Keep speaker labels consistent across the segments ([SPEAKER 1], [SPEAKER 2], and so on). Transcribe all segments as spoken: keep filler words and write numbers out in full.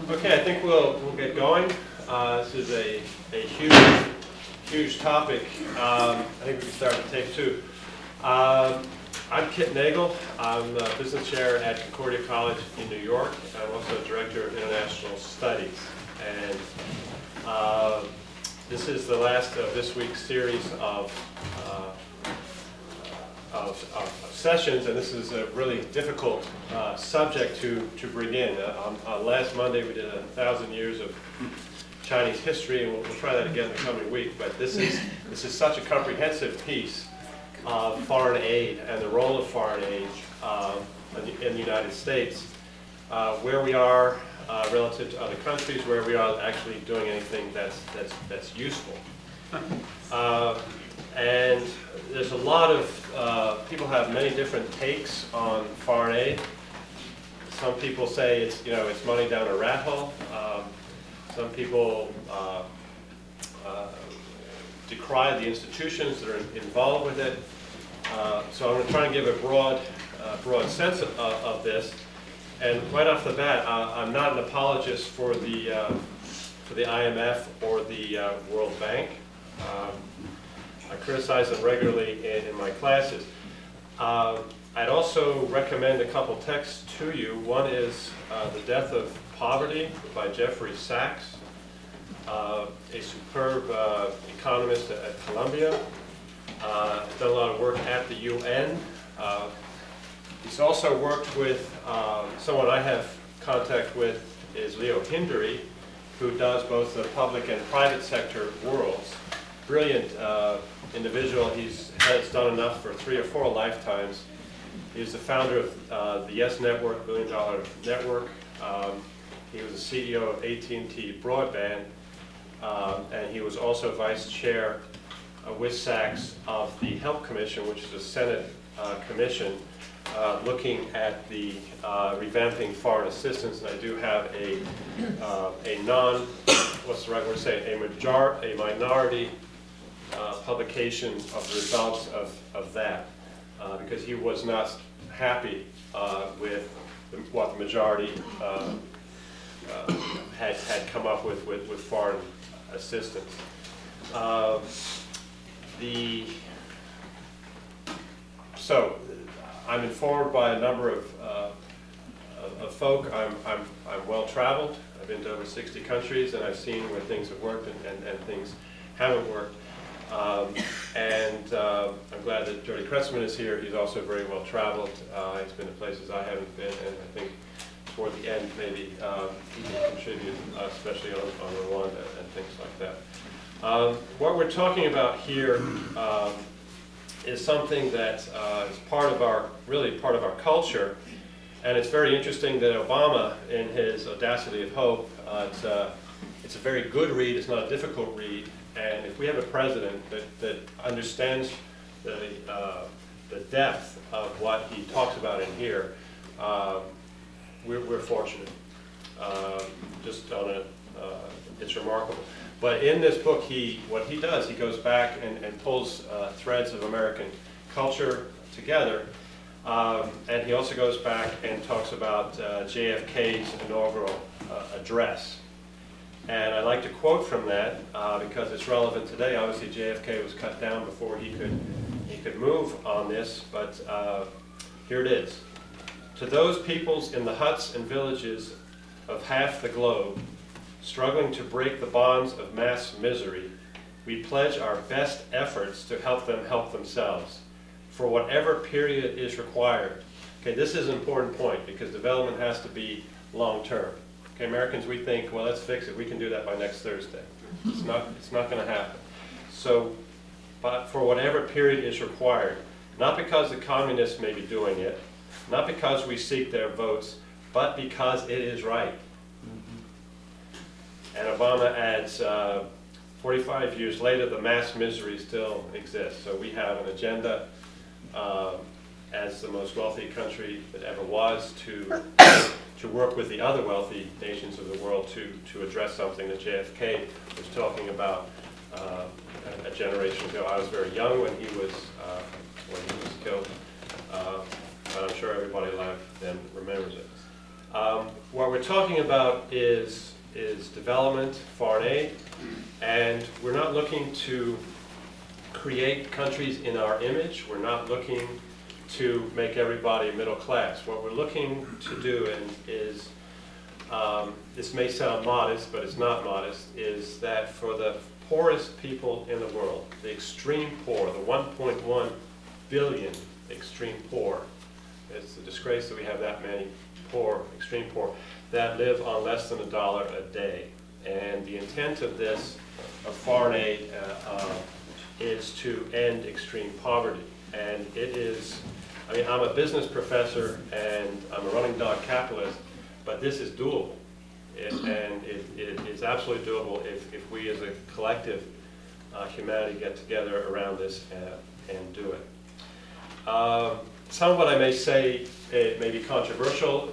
[SPEAKER 1] Okay, I think we'll we'll get going. Uh, this is a a huge huge topic. Um, I think we can start with tape two. Um, I'm Kit Nagel. I'm a business chair at Concordia College in New York. I'm also director of international studies. And uh, this is the last of this week's series of, uh, of, of sessions, and this is a really difficult uh, subject to, to bring in. Uh, on, on last Monday we did a thousand years of Chinese history, and we'll, we'll try that again the coming week. But this is, this is such a comprehensive piece of foreign aid and the role of foreign aid uh, in the United States, uh, where we are uh, relative to other countries, where we are actually doing anything that's, that's, that's useful. Uh, and there's a lot of, uh, people have many different takes on foreign aid. Some people say it's, you know, it's money down a rat hole. Um, some people uh, uh, decry the institutions that are involved with it. Uh, so I'm going to try and give a broad, uh, broad sense of, of this. And right off the bat, uh, I'm not an apologist for the, uh, for the I M F or the uh, World Bank. Um, I criticize them regularly in, in my classes. Uh, I'd also recommend a couple texts to you. One is uh, The Death of Poverty by Jeffrey Sachs, uh, a superb uh, economist at Columbia. Uh, done a lot of work at the U N. Uh, he's also worked with um, someone I have contact with is Leo Hindery, who does both the public and private sector worlds. Brilliant uh, individual. He's has done enough for three or four lifetimes. He's the founder of uh, the Yes Network, Billion Dollar Network. Um, he was the C E O of A T and T Broadband, um, and he was also vice chair Uh, with Sachs of the Help Commission, which is a Senate uh, commission uh, looking at the uh, revamping foreign assistance. And I do have a uh, a non, what's the right word to say, a major a minority uh, publication of the results of of that, uh, because he was not happy uh, with the, what the majority uh, uh, had had come up with with, with foreign assistance. Uh, The, so, I'm informed by a number of, uh, of, of folk. I'm, I'm, I'm well traveled. I've been to over sixty countries, and I've seen where things have worked and, and, and things haven't worked. Um, and uh, I'm glad that Jody Kretzmann is here. He's also very well traveled. Uh, he's been to places I haven't been, and I think toward the end maybe um, he can contribute, uh, especially on, on Rwanda and things like that. Um, what we're talking about here um, is something that uh, is part of our, really part of our culture, and it's very interesting that Obama, in his Audacity of Hope, uh, it's, uh, it's a very good read, it's not a difficult read, and if we have a president that, that understands the, uh, the depth of what he talks about in here, uh, we're, we're fortunate. Uh, just on a, uh, it's remarkable. But in this book, he what he does, he goes back and, and pulls uh, threads of American culture together, um, and he also goes back and talks about uh, J F K's inaugural uh, address. And I like to quote from that uh, because it's relevant today. Obviously, J F K was cut down before he could he could move on this, but uh, here it is. To those peoples in the huts and villages of half the globe, struggling to break the bonds of mass misery, we pledge our best efforts to help them help themselves, for whatever period is required. Okay, this is an important point because development has to be long-term. Okay, Americans, we think, well, let's fix it. We can do that by next Thursday. It's not, it's not going to happen. So, but for whatever period is required, not because the communists may be doing it, not because we seek their votes, but because it is right. And Obama adds, uh, forty-five years later, the mass misery still exists. So we have an agenda uh, as the most wealthy country that ever was to to work with the other wealthy nations of the world to to address something that J F K was talking about uh, a, a generation ago. I was very young when he was uh, when he was killed, uh, but I'm sure everybody alive then remembers it. Um, what we're talking about is, is development, foreign aid, and we're not looking to create countries in our image. We're not looking to make everybody middle class. What we're looking to do, and is, um, this may sound modest, but it's not modest, is that for the poorest people in the world, the extreme poor, the one point one billion extreme poor, it's a disgrace that we have that many poor, extreme poor, that live on less than a dollar a day. And the intent of this, of foreign aid, uh, uh, is to end extreme poverty. And it is, I mean, I'm a business professor and I'm a running dog capitalist, but this is doable. It, and it, it is absolutely doable if, if we as a collective uh, humanity get together around this and, and do it. Um, some of what I may say, it may be controversial.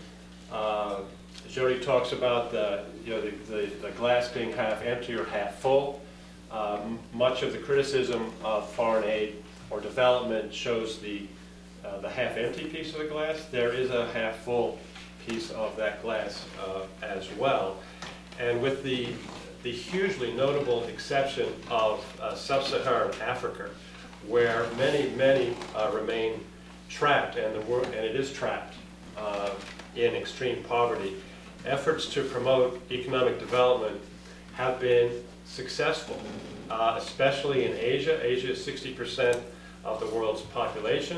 [SPEAKER 1] Uh, Jody talks about the, you know, the, the, the glass being half empty or half full. Um, much of the criticism of foreign aid or development shows the, uh, the half empty piece of the glass. There is a half full piece of that glass uh, as well. And with the, the hugely notable exception of uh, sub-Saharan Africa, where many, many uh, remain trapped, and, the world, and it is trapped uh, in extreme poverty, efforts to promote economic development have been successful, uh, especially in Asia. Asia is sixty percent of the world's population.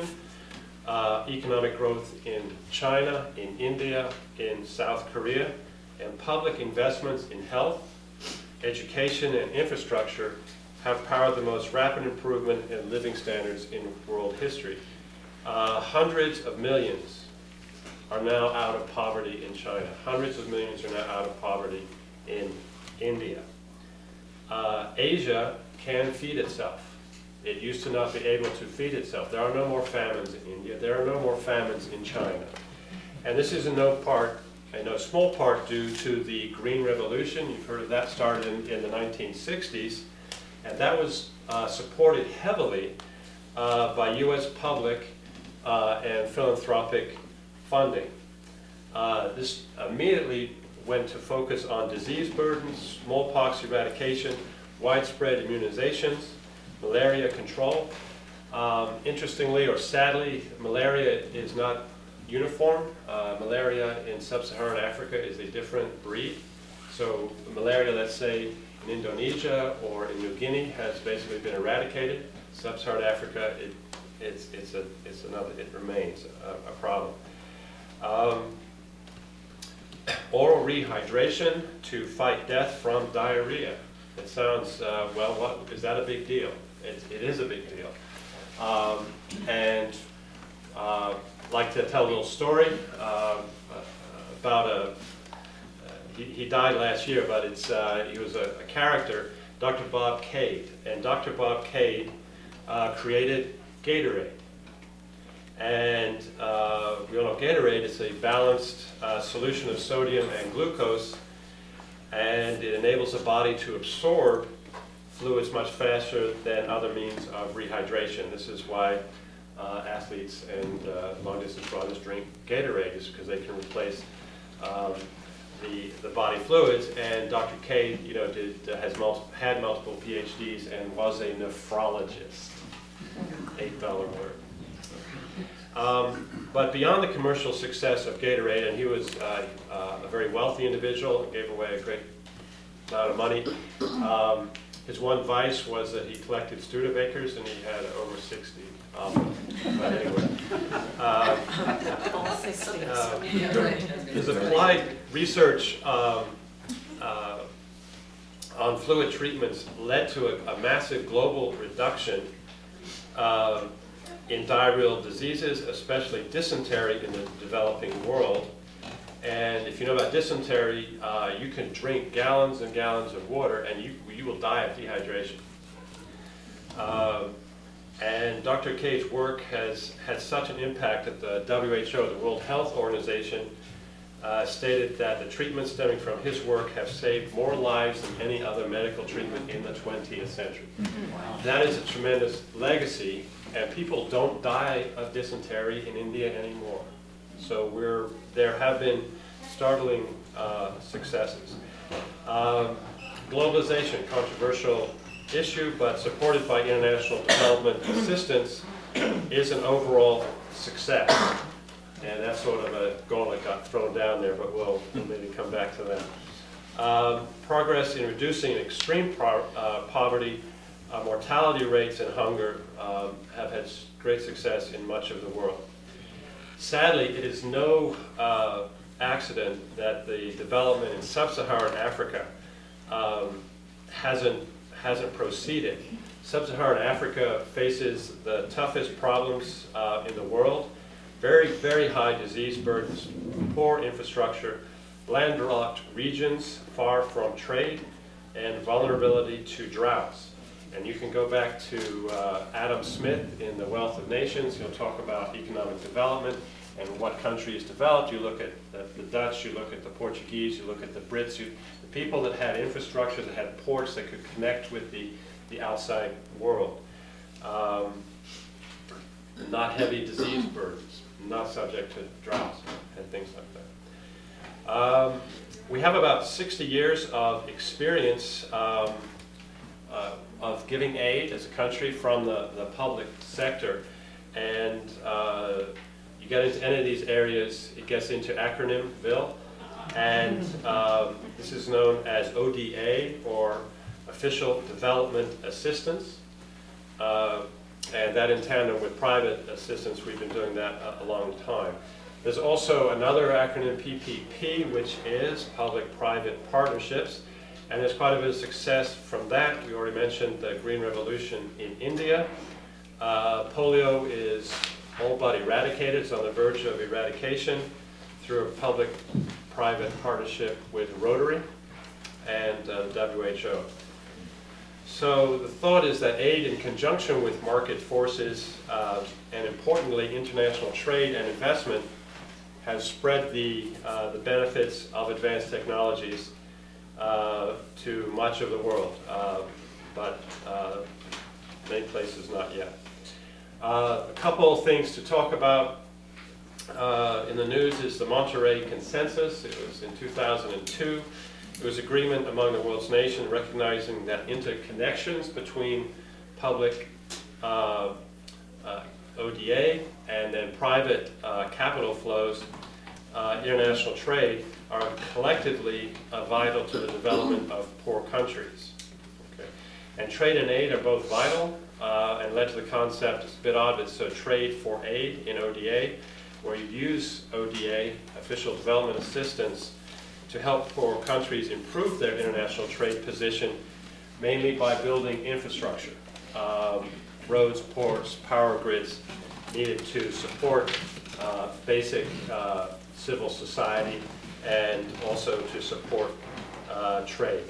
[SPEAKER 1] Uh, economic growth in China, in India, in South Korea, and public investments in health, education, and infrastructure have powered the most rapid improvement in living standards in world history. Uh, hundreds of millions are now out of poverty in China. Hundreds of millions are now out of poverty in India. Uh, Asia can feed itself. It used to not be able to feed itself. There are no more famines in India. There are no more famines in China. And this is in no part, in no small part, due to the Green Revolution. You've heard of that, started in, in the nineteen sixties. And that was uh, supported heavily uh, by U S public uh, and philanthropic funding. Uh, this immediately went to focus on disease burdens, smallpox eradication, widespread immunizations, malaria control. Um, interestingly or sadly, malaria is not uniform. Uh, malaria in sub-Saharan Africa is a different breed. So malaria, let's say, in Indonesia or in New Guinea has basically been eradicated. Sub-Saharan Africa, it, it's, it's, a, it's another, it remains a, a problem. Um, oral rehydration to fight death from diarrhea. It sounds, uh, well, what, is that a big deal? It, it is a big deal. Um, and uh, I'd like to tell a little story uh, about a, he, he died last year, but it's, uh, he was a, a character, Doctor Bob Cade. And Doctor Bob Cade uh, created Gatorade. And uh, we all know Gatorade is a balanced uh, solution of sodium and glucose, and it enables the body to absorb fluids much faster than other means of rehydration. This is why uh, athletes and uh, long-distance runners drink Gatorade, is because they can replace um, the, the body fluids. And Doctor Cade, you know, did, uh, has multi had multiple PhDs and was a nephrologist. eight dollar word. Um, but beyond the commercial success of Gatorade, and he was uh, uh, a very wealthy individual and gave away a great amount of money, um, his one vice was that he collected Studebakers, and he had over sixty of them. But anyway, uh, uh, his applied research um, uh, on fluid treatments led to a, a massive global reduction uh, in diarrheal diseases, especially dysentery in the developing world. And if you know about dysentery, uh, you can drink gallons and gallons of water and you, you will die of dehydration. Uh, and Doctor Cade's work has had such an impact that the W H O, the World Health Organization, uh, stated that the treatments stemming from his work have saved more lives than any other medical treatment in the twentieth century. Wow. That is a tremendous legacy. And people don't die of dysentery in India anymore. So we're, there have been startling uh, successes. Um, globalization, controversial issue, but supported by international development assistance, is an overall success. And that's sort of a goal that got thrown down there, but we'll, we'll maybe come back to that. Um, progress in reducing extreme pro uh, poverty, uh, mortality rates, and hunger um, have had great success in much of the world. Sadly, it is no uh, accident that the development in sub-Saharan Africa um, hasn't, hasn't proceeded. Sub-Saharan Africa faces the toughest problems uh, in the world. Very, very high disease burdens, poor infrastructure, landlocked regions far from trade, and vulnerability to droughts. And you can go back to uh, Adam Smith in The Wealth of Nations. He'll talk about economic development and what countries developed. You look at the, the Dutch, you look at the Portuguese, you look at the Brits, you, the people that had infrastructure, that had ports that could connect with the, the outside world. Um, not heavy disease burdens, not subject to droughts and things like that. Um, we have about sixty years of experience um, uh, of giving aid as a country from the, the public sector, and uh, you get into any of these areas, it gets into acronymville, and um, this is known as O D A, or Official Development Assistance. Uh, And that in tandem with private assistance, we've been doing that a, a long time. There's also another acronym, P P P, which is Public-Private Partnerships. And there's quite a bit of success from that. We already mentioned the Green Revolution in India. Uh, polio is all but eradicated. It's on the verge of eradication through a public-private partnership with Rotary and uh, the W H O. So the thought is that aid in conjunction with market forces uh, and importantly international trade and investment has spread the, uh, the benefits of advanced technologies uh, to much of the world, uh, but uh, many places not yet. Uh, a couple of things to talk about uh, in the news is the Monterey Consensus. It was in two thousand two. It was agreement among the world's nations recognizing that interconnections between public uh, uh, O D A and then private uh, capital flows, uh, international trade, are collectively uh, vital to the development of poor countries. Okay. And trade and aid are both vital uh, and led to the concept, it's a bit odd, but so trade for aid in O D A, where you use O D A, Official Development Assistance, to help poor countries improve their international trade position, mainly by building infrastructure, um, roads, ports, power grids needed to support uh, basic uh, civil society and also to support uh, trade.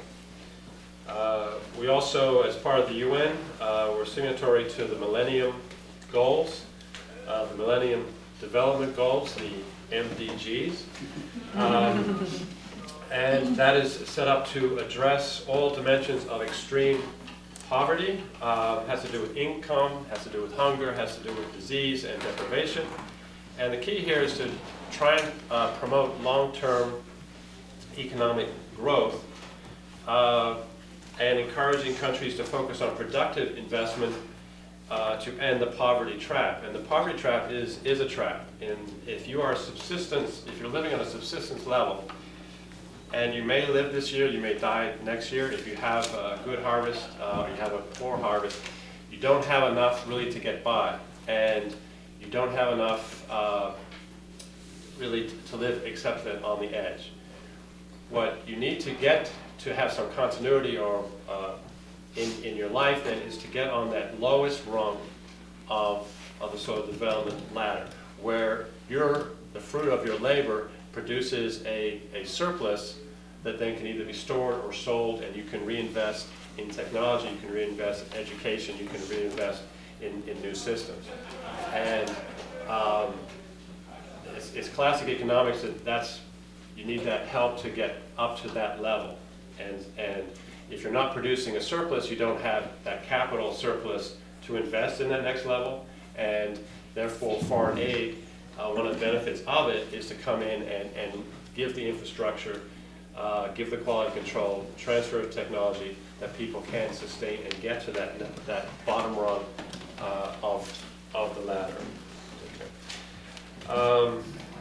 [SPEAKER 1] Uh, we also, as part of the U N, uh, were signatory to the Millennium Goals, uh, the Millennium Development Goals, the M D Gs. Um, And that is set up to address all dimensions of extreme poverty. Uh, has to do with income, has to do with hunger, has to do with disease and deprivation. And the key here is to try and uh, promote long-term economic growth uh, and encouraging countries to focus on productive investment uh, to end the poverty trap. And the poverty trap is, is a trap. And if you are subsistence, if you're living on a subsistence level, and you may live this year, you may die next year. If you have a good harvest, uh, you have a poor harvest, you don't have enough really to get by. And you don't have enough uh, really to, to live except that on the edge. What you need to get to have some continuity or uh, in, in your life then is to get on that lowest rung of, of the sort of development ladder, where your, the fruit of your labor produces a, a surplus that then can either be stored or sold, and you can reinvest in technology, you can reinvest in education, you can reinvest in, in new systems. And um, it's, it's classic economics that that's, you need that help to get up to that level. And, and if you're not producing a surplus, you don't have that capital surplus to invest in that next level, and therefore foreign aid, uh, one of the benefits of it is to come in and, and give the infrastructure, uh, give the quality control, transfer of technology that people can sustain and get to that, that bottom rung uh, of, of the ladder. Okay. Um,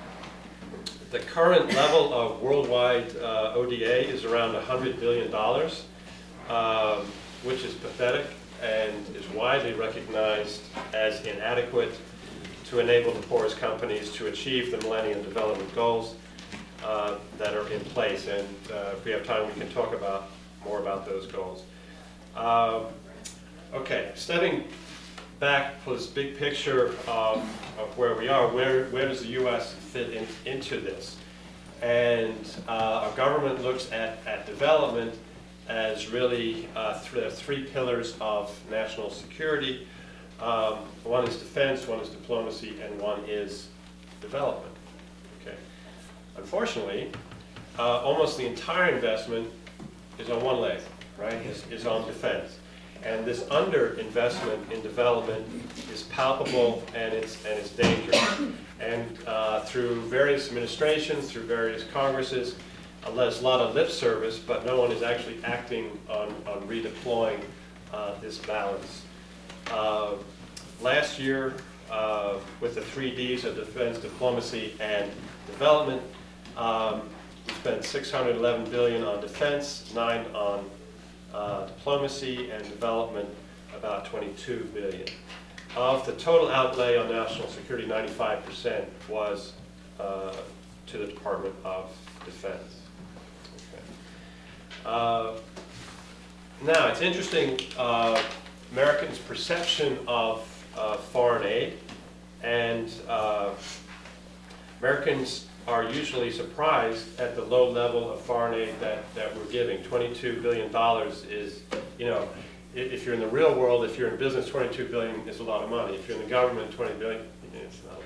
[SPEAKER 1] the current level of worldwide uh, O D A is around one hundred billion dollars, um, which is pathetic and is widely recognized as inadequate to enable the poorest companies to achieve the Millennium Development Goals uh, that are in place. And uh, if we have time, we can talk about more about those goals. Um, okay, stepping back for this big picture of, of where we are, where, where does the U S fit in, into this? And uh, our government looks at, at development as really uh, th there are three pillars of national security. Um, one is defense, one is diplomacy, and one is development. Okay. Unfortunately, uh, almost the entire investment is on one leg, right? Is, is on defense. And this underinvestment in development is palpable and it's, and it's dangerous. And uh, through various administrations, through various Congresses, uh, there's a lot of lip service, but no one is actually acting on, on redeploying uh, this balance. Uh, last year, uh, with the three Ds of defense, diplomacy, and development, um, we spent six hundred eleven billion dollars on defense, nine on uh, diplomacy, and development about twenty-two billion dollars. Of the total outlay on national security, ninety-five percent was uh, to the Department of Defense. Okay. Uh, now, it's interesting, uh, Americans' perception of uh, foreign aid, and uh, Americans are usually surprised at the low level of foreign aid that, that we're giving. twenty-two billion dollars is, you know, if you're in the real world, if you're in business, twenty-two billion dollars is a lot of money. If you're in the government, twenty billion dollars, it's not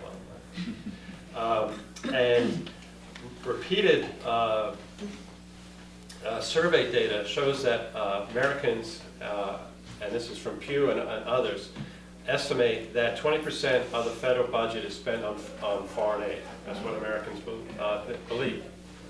[SPEAKER 1] a lot of money. Um, and repeated uh, uh, survey data shows that uh, Americans, uh, and this is from Pew and, and others, estimate that twenty percent of the federal budget is spent on, on foreign aid. That's what Americans uh, believe.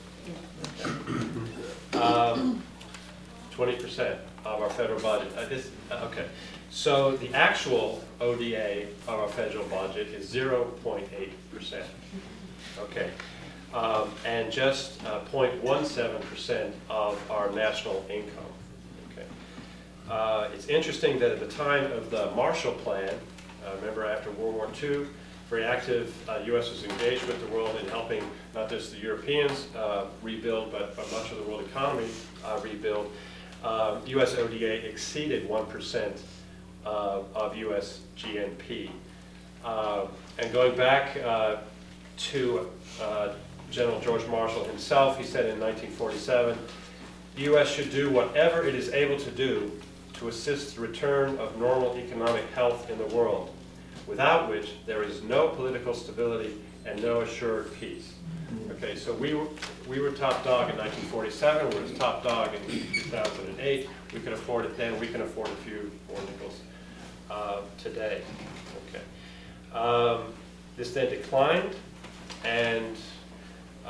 [SPEAKER 1] Um, twenty percent of our federal budget. Uh, this, uh, okay, so the actual O D A of our federal budget is zero point eight percent. Okay, um, and just uh, zero point one seven percent of our national income. Okay, uh, it's interesting that at the time of the Marshall Plan, uh, remember after World War Two, very active, uh, U S was engaged with the world in helping not just the Europeans uh, rebuild, but, but much of the world economy uh, rebuild. Uh, U S O D A exceeded one percent uh, of U S G N P. Uh, and going back uh, to uh, General George Marshall himself, he said in nineteen forty-seven, the U S should do whatever it is able to do to assist the return of normal economic health in the world, without which there is no political stability and no assured peace. Okay, so we were, we were top dog in nineteen forty-seven, we were top dog in two thousand eight, we could afford it then, we can afford a few more nickels uh, today. Okay. Um, this then declined, and uh,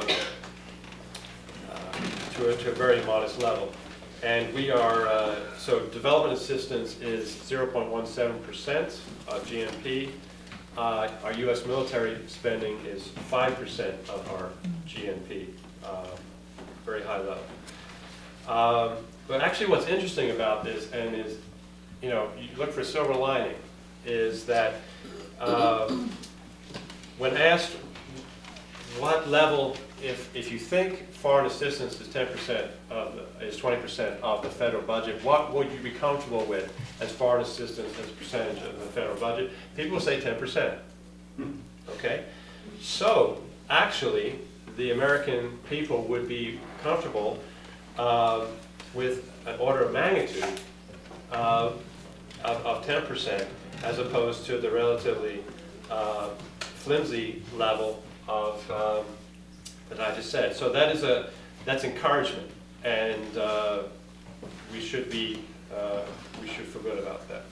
[SPEAKER 1] uh, to, a, to a very modest level. And we are, uh, so development assistance is zero point one seven percent of G N P. Uh, our U S military spending is five percent of our G N P, uh, very high level. Um, but actually what's interesting about this, and is, you know, you look for a silver lining, is that uh, when asked what level, if, if you think foreign assistance is ten percent of the, is twenty percent of the federal budget, what would you be comfortable with as foreign assistance as a percentage of the federal budget? People will say ten percent. Okay? So, actually, the American people would be comfortable uh, with an order of magnitude uh, of, of ten percent as opposed to the relatively uh, flimsy level of um, that I just said. So that is a, that's encouragement, and uh, we should be, uh, we should feel good about that.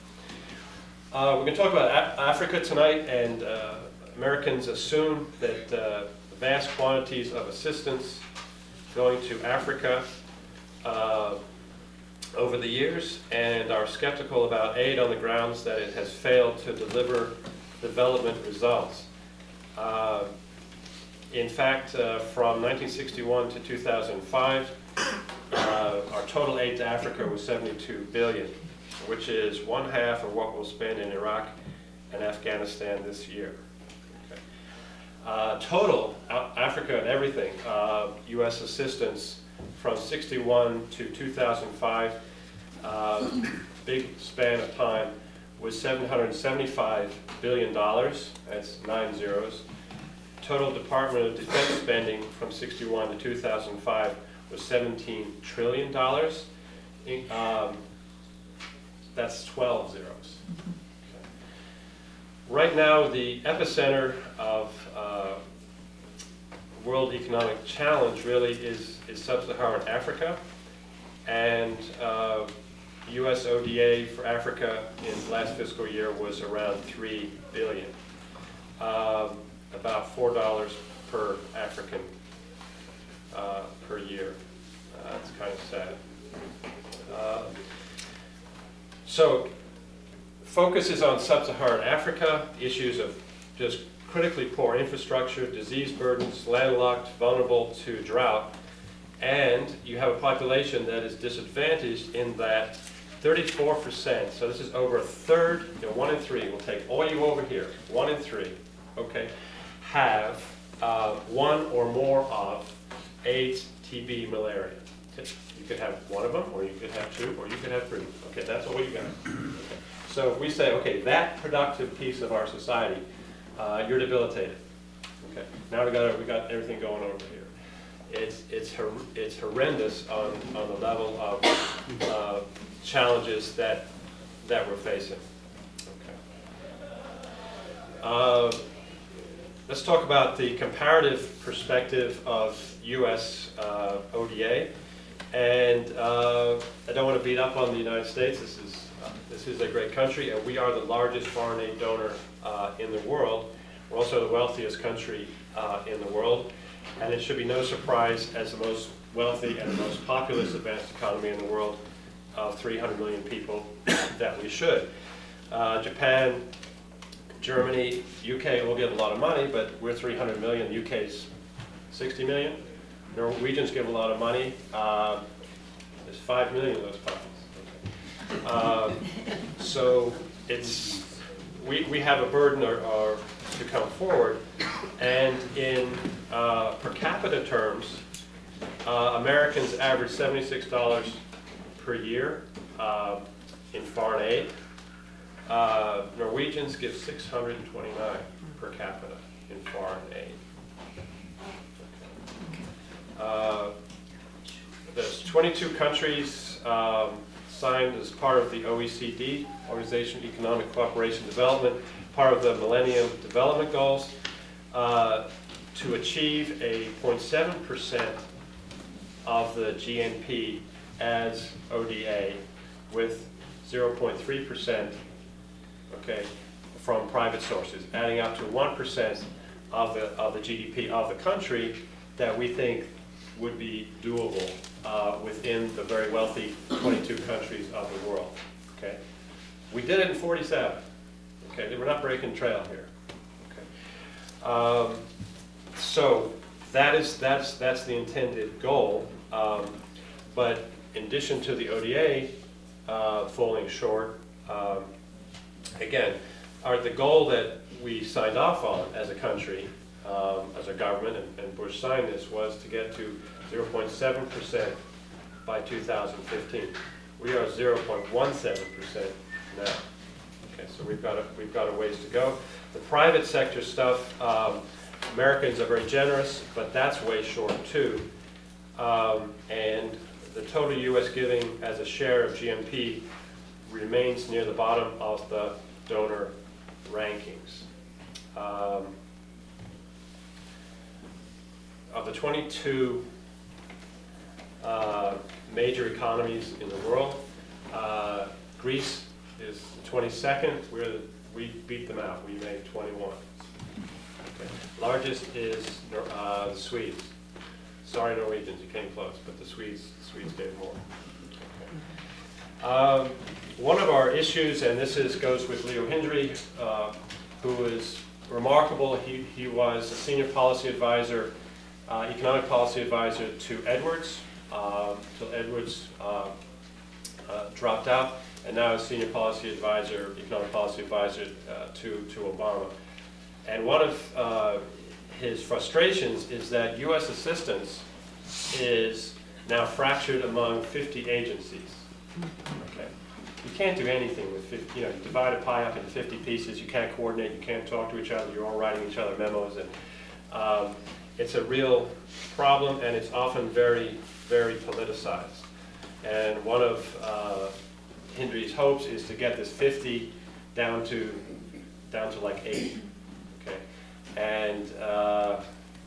[SPEAKER 1] Uh, we're going to talk about Af Africa tonight, and uh, Americans assume that uh, vast quantities of assistance going to Africa uh, over the years, and are skeptical about aid on the grounds that it has failed to deliver development results. Uh, in fact, uh, from nineteen sixty-one to two thousand five, uh, our total aid to Africa was seventy-two billion dollars, which is one half of what we'll spend in Iraq and Afghanistan this year. Okay. Uh, total, uh, Africa and everything, uh, U S assistance from sixty-one to two thousand five, uh, big span of time, was seven hundred seventy-five billion dollars, that's nine zeros. Total Department of Defense spending from sixty-one to two thousand five was seventeen trillion dollars. Um, that's twelve zeros. Okay. Right now, the epicenter of uh, world economic challenge really is, is sub-Saharan Africa, and uh, U S O D A for Africa in last fiscal year was around three billion dollars, um, about four dollars per African uh, per year. Uh, that's kind of sad. Uh, so, focus is on sub-Saharan Africa, issues of just critically poor infrastructure, disease burdens, landlocked, vulnerable to drought, and you have a population that is disadvantaged in that thirty-four percent, so this is over a third, you know, one in three, we'll take all you over here, one in three, okay, have uh, one or more of AIDS, T B, malaria. You could have one of them, or you could have two, or you could have three. Okay, that's all you got. Okay. So if we say, okay, that productive piece of our society, uh, you're debilitated. Okay, now we got we got everything going over here. It's it's hor it's horrendous on on the level of uh, challenges that that we're facing. Okay. Uh, let's talk about the comparative perspective of U S uh, O D A. And uh, I don't want to beat up on the United States. This is uh, this is a great country, and we are the largest foreign aid donor uh, in the world. We're also the wealthiest country uh, in the world, and it should be no surprise, as the most wealthy and the most populous advanced economy in the world of three hundred million people, that we should. Uh, Japan, Germany, U K all give a lot of money, but we're three hundred million. U K's sixty million. Norwegians give a lot of money. Uh, there's five million of those puppies. Okay. Uh, so it's we we have a burden or, or to come forward, and in uh, per capita terms, uh, Americans average seventy-six dollars per year uh, in foreign aid. Uh, Norwegians give six hundred twenty-nine per capita in foreign aid. Uh, there's twenty-two countries um, signed as part of the O E C D, Organization of Economic Cooperation and Development, part of the Millennium Development Goals, uh, to achieve a zero point seven percent of the G N P as O D A, with zero point three percent, okay, from private sources, adding up to one percent of the of the G D P of the country that we think would be doable uh, within the very wealthy twenty-two countries of the world. Okay, we did it in forty-seven. Okay, we're not breaking trail here. Okay, um, so that is that's that's the intended goal. Um, but in addition to the O D A uh, falling short, um, again, our the goal that we signed off on as a country. Um, as a government, and, and Bush signed this, was to get to zero point seven percent by two thousand fifteen. We are zero point one seven percent now. Okay, so we've got a, we've got a ways to go. The private sector stuff, um, Americans are very generous, but that's way short too. Um, and the total U S giving as a share of G N P remains near the bottom of the donor rankings. Um, Of the twenty-two uh, major economies in the world, uh, Greece is twenty-second. We're the, we beat them out. We made twenty-one. Okay. Largest is uh, the Swedes. Sorry, Norwegians, you came close, but the Swedes, the Swedes gave more. Okay. Um, one of our issues, and this is goes with Leo Hindry, uh, who is remarkable. He he was a senior policy advisor, uh, economic policy advisor to Edwards, uh, till Edwards uh, uh, dropped out, and now is senior policy advisor, economic policy advisor uh, to to Obama. And one of uh, his frustrations is that U S assistance is now fractured among fifty agencies. Okay, you can't do anything with fifty. You know, you divide a pie up into fifty pieces. You can't coordinate. You can't talk to each other. You're all writing each other memos, and um, it's a real problem. And it's often very, very politicized. And one of uh, Hindry's hopes is to get this fifty down to down to like eight. Okay, and uh,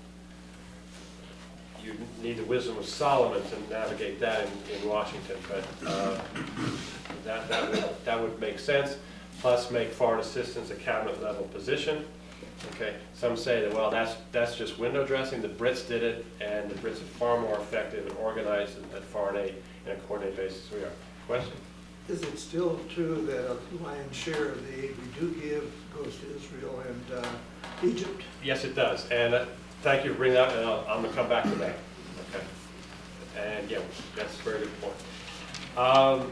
[SPEAKER 1] you need the wisdom of Solomon to navigate that in, in Washington, but uh, that that would, that would make sense. Plus, make foreign assistance a cabinet level position. Okay, some say that well, that's that's just window dressing. The Brits did it, and the Brits are far more effective and organized at foreign aid in a coordinated basis. We are. Question?
[SPEAKER 2] Is it still true that a lion's share of the aid we do give goes to Israel and uh, Egypt?
[SPEAKER 1] Yes, it does. And uh, thank you for bringing that up, and I'll, I'm going to come back to that. Okay. And yeah, that's a very good point. Um,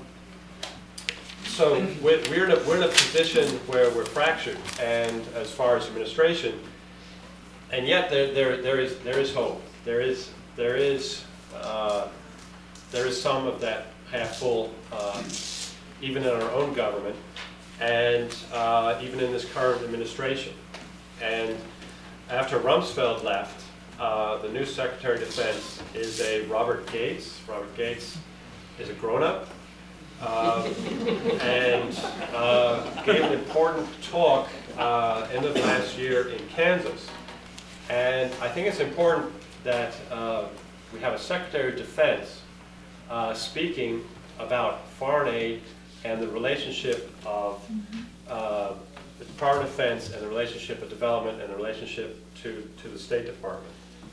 [SPEAKER 1] so we're, we're, in a, we're in a position where we're fractured, and as far as administration, and yet there, there, there is there is hope. There is there is uh, there is some of that half full. Uh, even in our own government, and uh, even in this current administration. And after Rumsfeld left, uh, the new Secretary of Defense is a Robert Gates. Robert Gates is a grown-up, uh, and uh, gave an important talk uh, end of last year in Kansas. And I think it's important that uh, we have a Secretary of Defense uh, speaking about foreign aid and the relationship of uh, the Department of Defense and the relationship of development and the relationship to, to the State Department.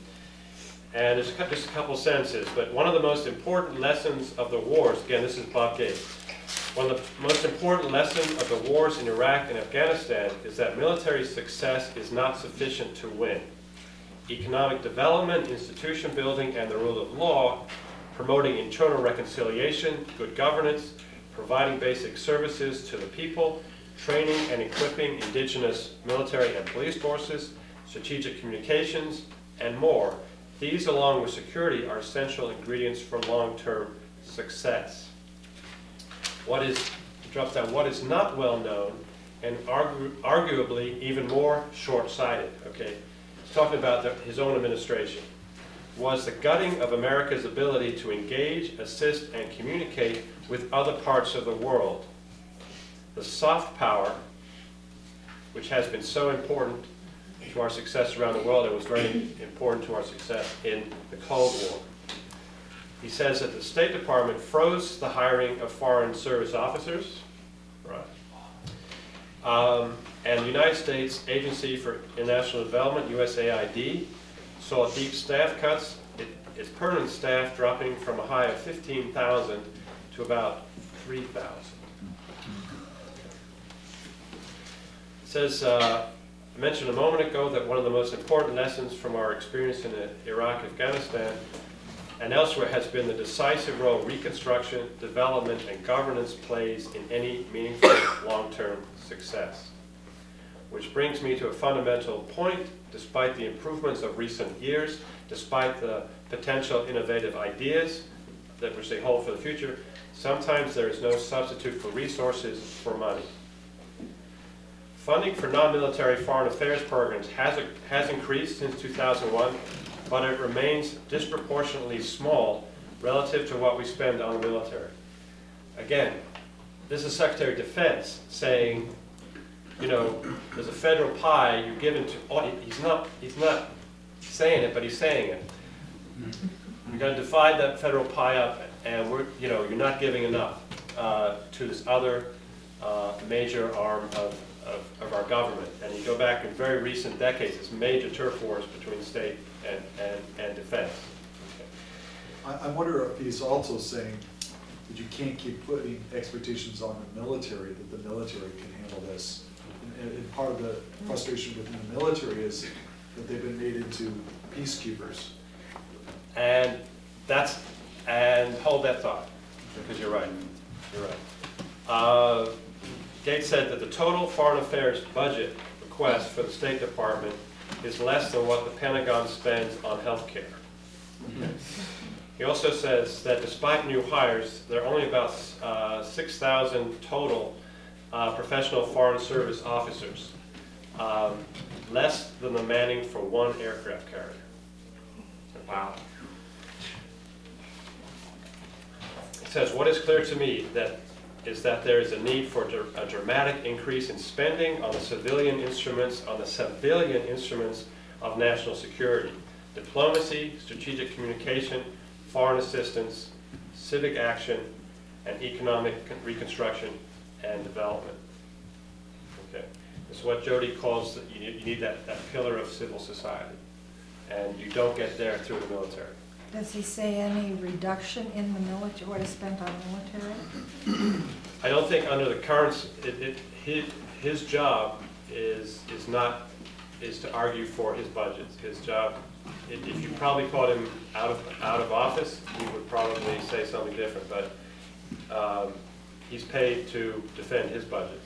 [SPEAKER 1] And there's just a couple sentences, but one of the most important lessons of the wars, again, this is Bob Gates, one of the most important lessons of the wars in Iraq and Afghanistan is that military success is not sufficient to win. Economic development, institution building, and the rule of law, promoting internal reconciliation, good governance, providing basic services to the people, training and equipping indigenous military and police forces, strategic communications, and more. These, along with security, are essential ingredients for long-term success. What is, drops down, what is not well known, and argu arguably even more short-sighted, okay? He's talking about the, his own administration, was the gutting of America's ability to engage, assist, and communicate with other parts of the world. The soft power, which has been so important to our success around the world and was very important to our success in the Cold War. He says that the State Department froze the hiring of foreign service officers, right? Um, and the United States Agency for International Development, U S A I D, saw deep staff cuts, it, its permanent staff dropping from a high of fifteen thousand to about three thousand. It says, uh, I mentioned a moment ago that one of the most important lessons from our experience in Iraq, Afghanistan, and elsewhere has been the decisive role reconstruction, development, and governance plays in any meaningful long-term success. Which brings me to a fundamental point. Despite the improvements of recent years, despite the potential innovative ideas that which they hold for the future, sometimes there is no substitute for resources, for money. Funding for non-military foreign affairs programs has, has increased since two thousand one, but it remains disproportionately small relative to what we spend on the military. Again, this is Secretary of Defense saying, you know, there's a federal pie you're given to, oh, he's not, he's not saying it, but he's saying it. You're going to divide that federal pie up, and we're, you know, you're not giving enough uh, to this other uh, major arm of, of, of our government. And you go back in very recent decades, this major turf wars between state and, and, and defense. Okay.
[SPEAKER 3] I, I wonder if he's also saying that you can't keep putting expectations on the military, that the military can handle this. And, and part of the frustration within the military is that they've been made into peacekeepers.
[SPEAKER 1] And that's, and hold that thought, because you're right, you're right. Uh, Gates said that the total foreign affairs budget request for the State Department is less than what the Pentagon spends on health care. Okay. He also says that despite new hires, there are only about uh, six thousand total uh, professional foreign service officers, um, less than the manning for one aircraft carrier. Wow. It says, what is clear to me that is that there is a need for a dramatic increase in spending on the civilian instruments, on the civilian instruments of national security, diplomacy, strategic communication, foreign assistance, civic action, and economic reconstruction and development. Okay, this is what Jody calls, the, you, need, you need that, that pillar of civil society, and you don't get there through the military.
[SPEAKER 4] Does he say any reduction in the military, what is spent on military?
[SPEAKER 1] I don't think under the current, it, it, his, his job is, is not, is to argue for his budgets. His job, if if you probably caught him out of, out of office, he would probably say something different, but um, he's paid to defend his budget.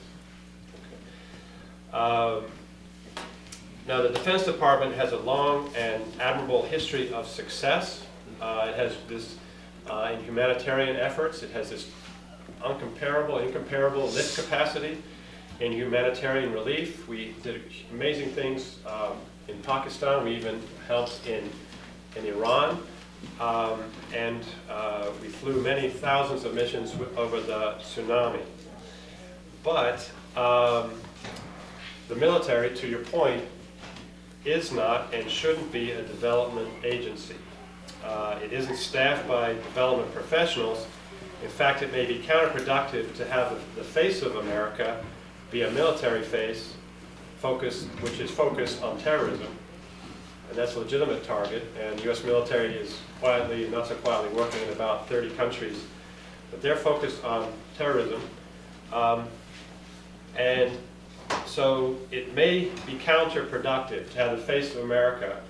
[SPEAKER 1] Okay. Um, now, the Defense Department has a long and admirable history of success. Uh, it has this, uh, in humanitarian efforts, it has this uncomparable, incomparable lift capacity in humanitarian relief. We did amazing things um, in Pakistan. We even helped in, in Iran. Um, and uh, we flew many thousands of missions over the tsunami. But um, the military, to your point, is not and shouldn't be a development agency. Uh, it isn't staffed by development professionals. In fact, it may be counterproductive to have the, the face of America be a military face focused, which is focused on terrorism. And that's a legitimate target, and the U S military is quietly, not so quietly, working in about thirty countries. But they're focused on terrorism. Um, and so it may be counterproductive to have the face of America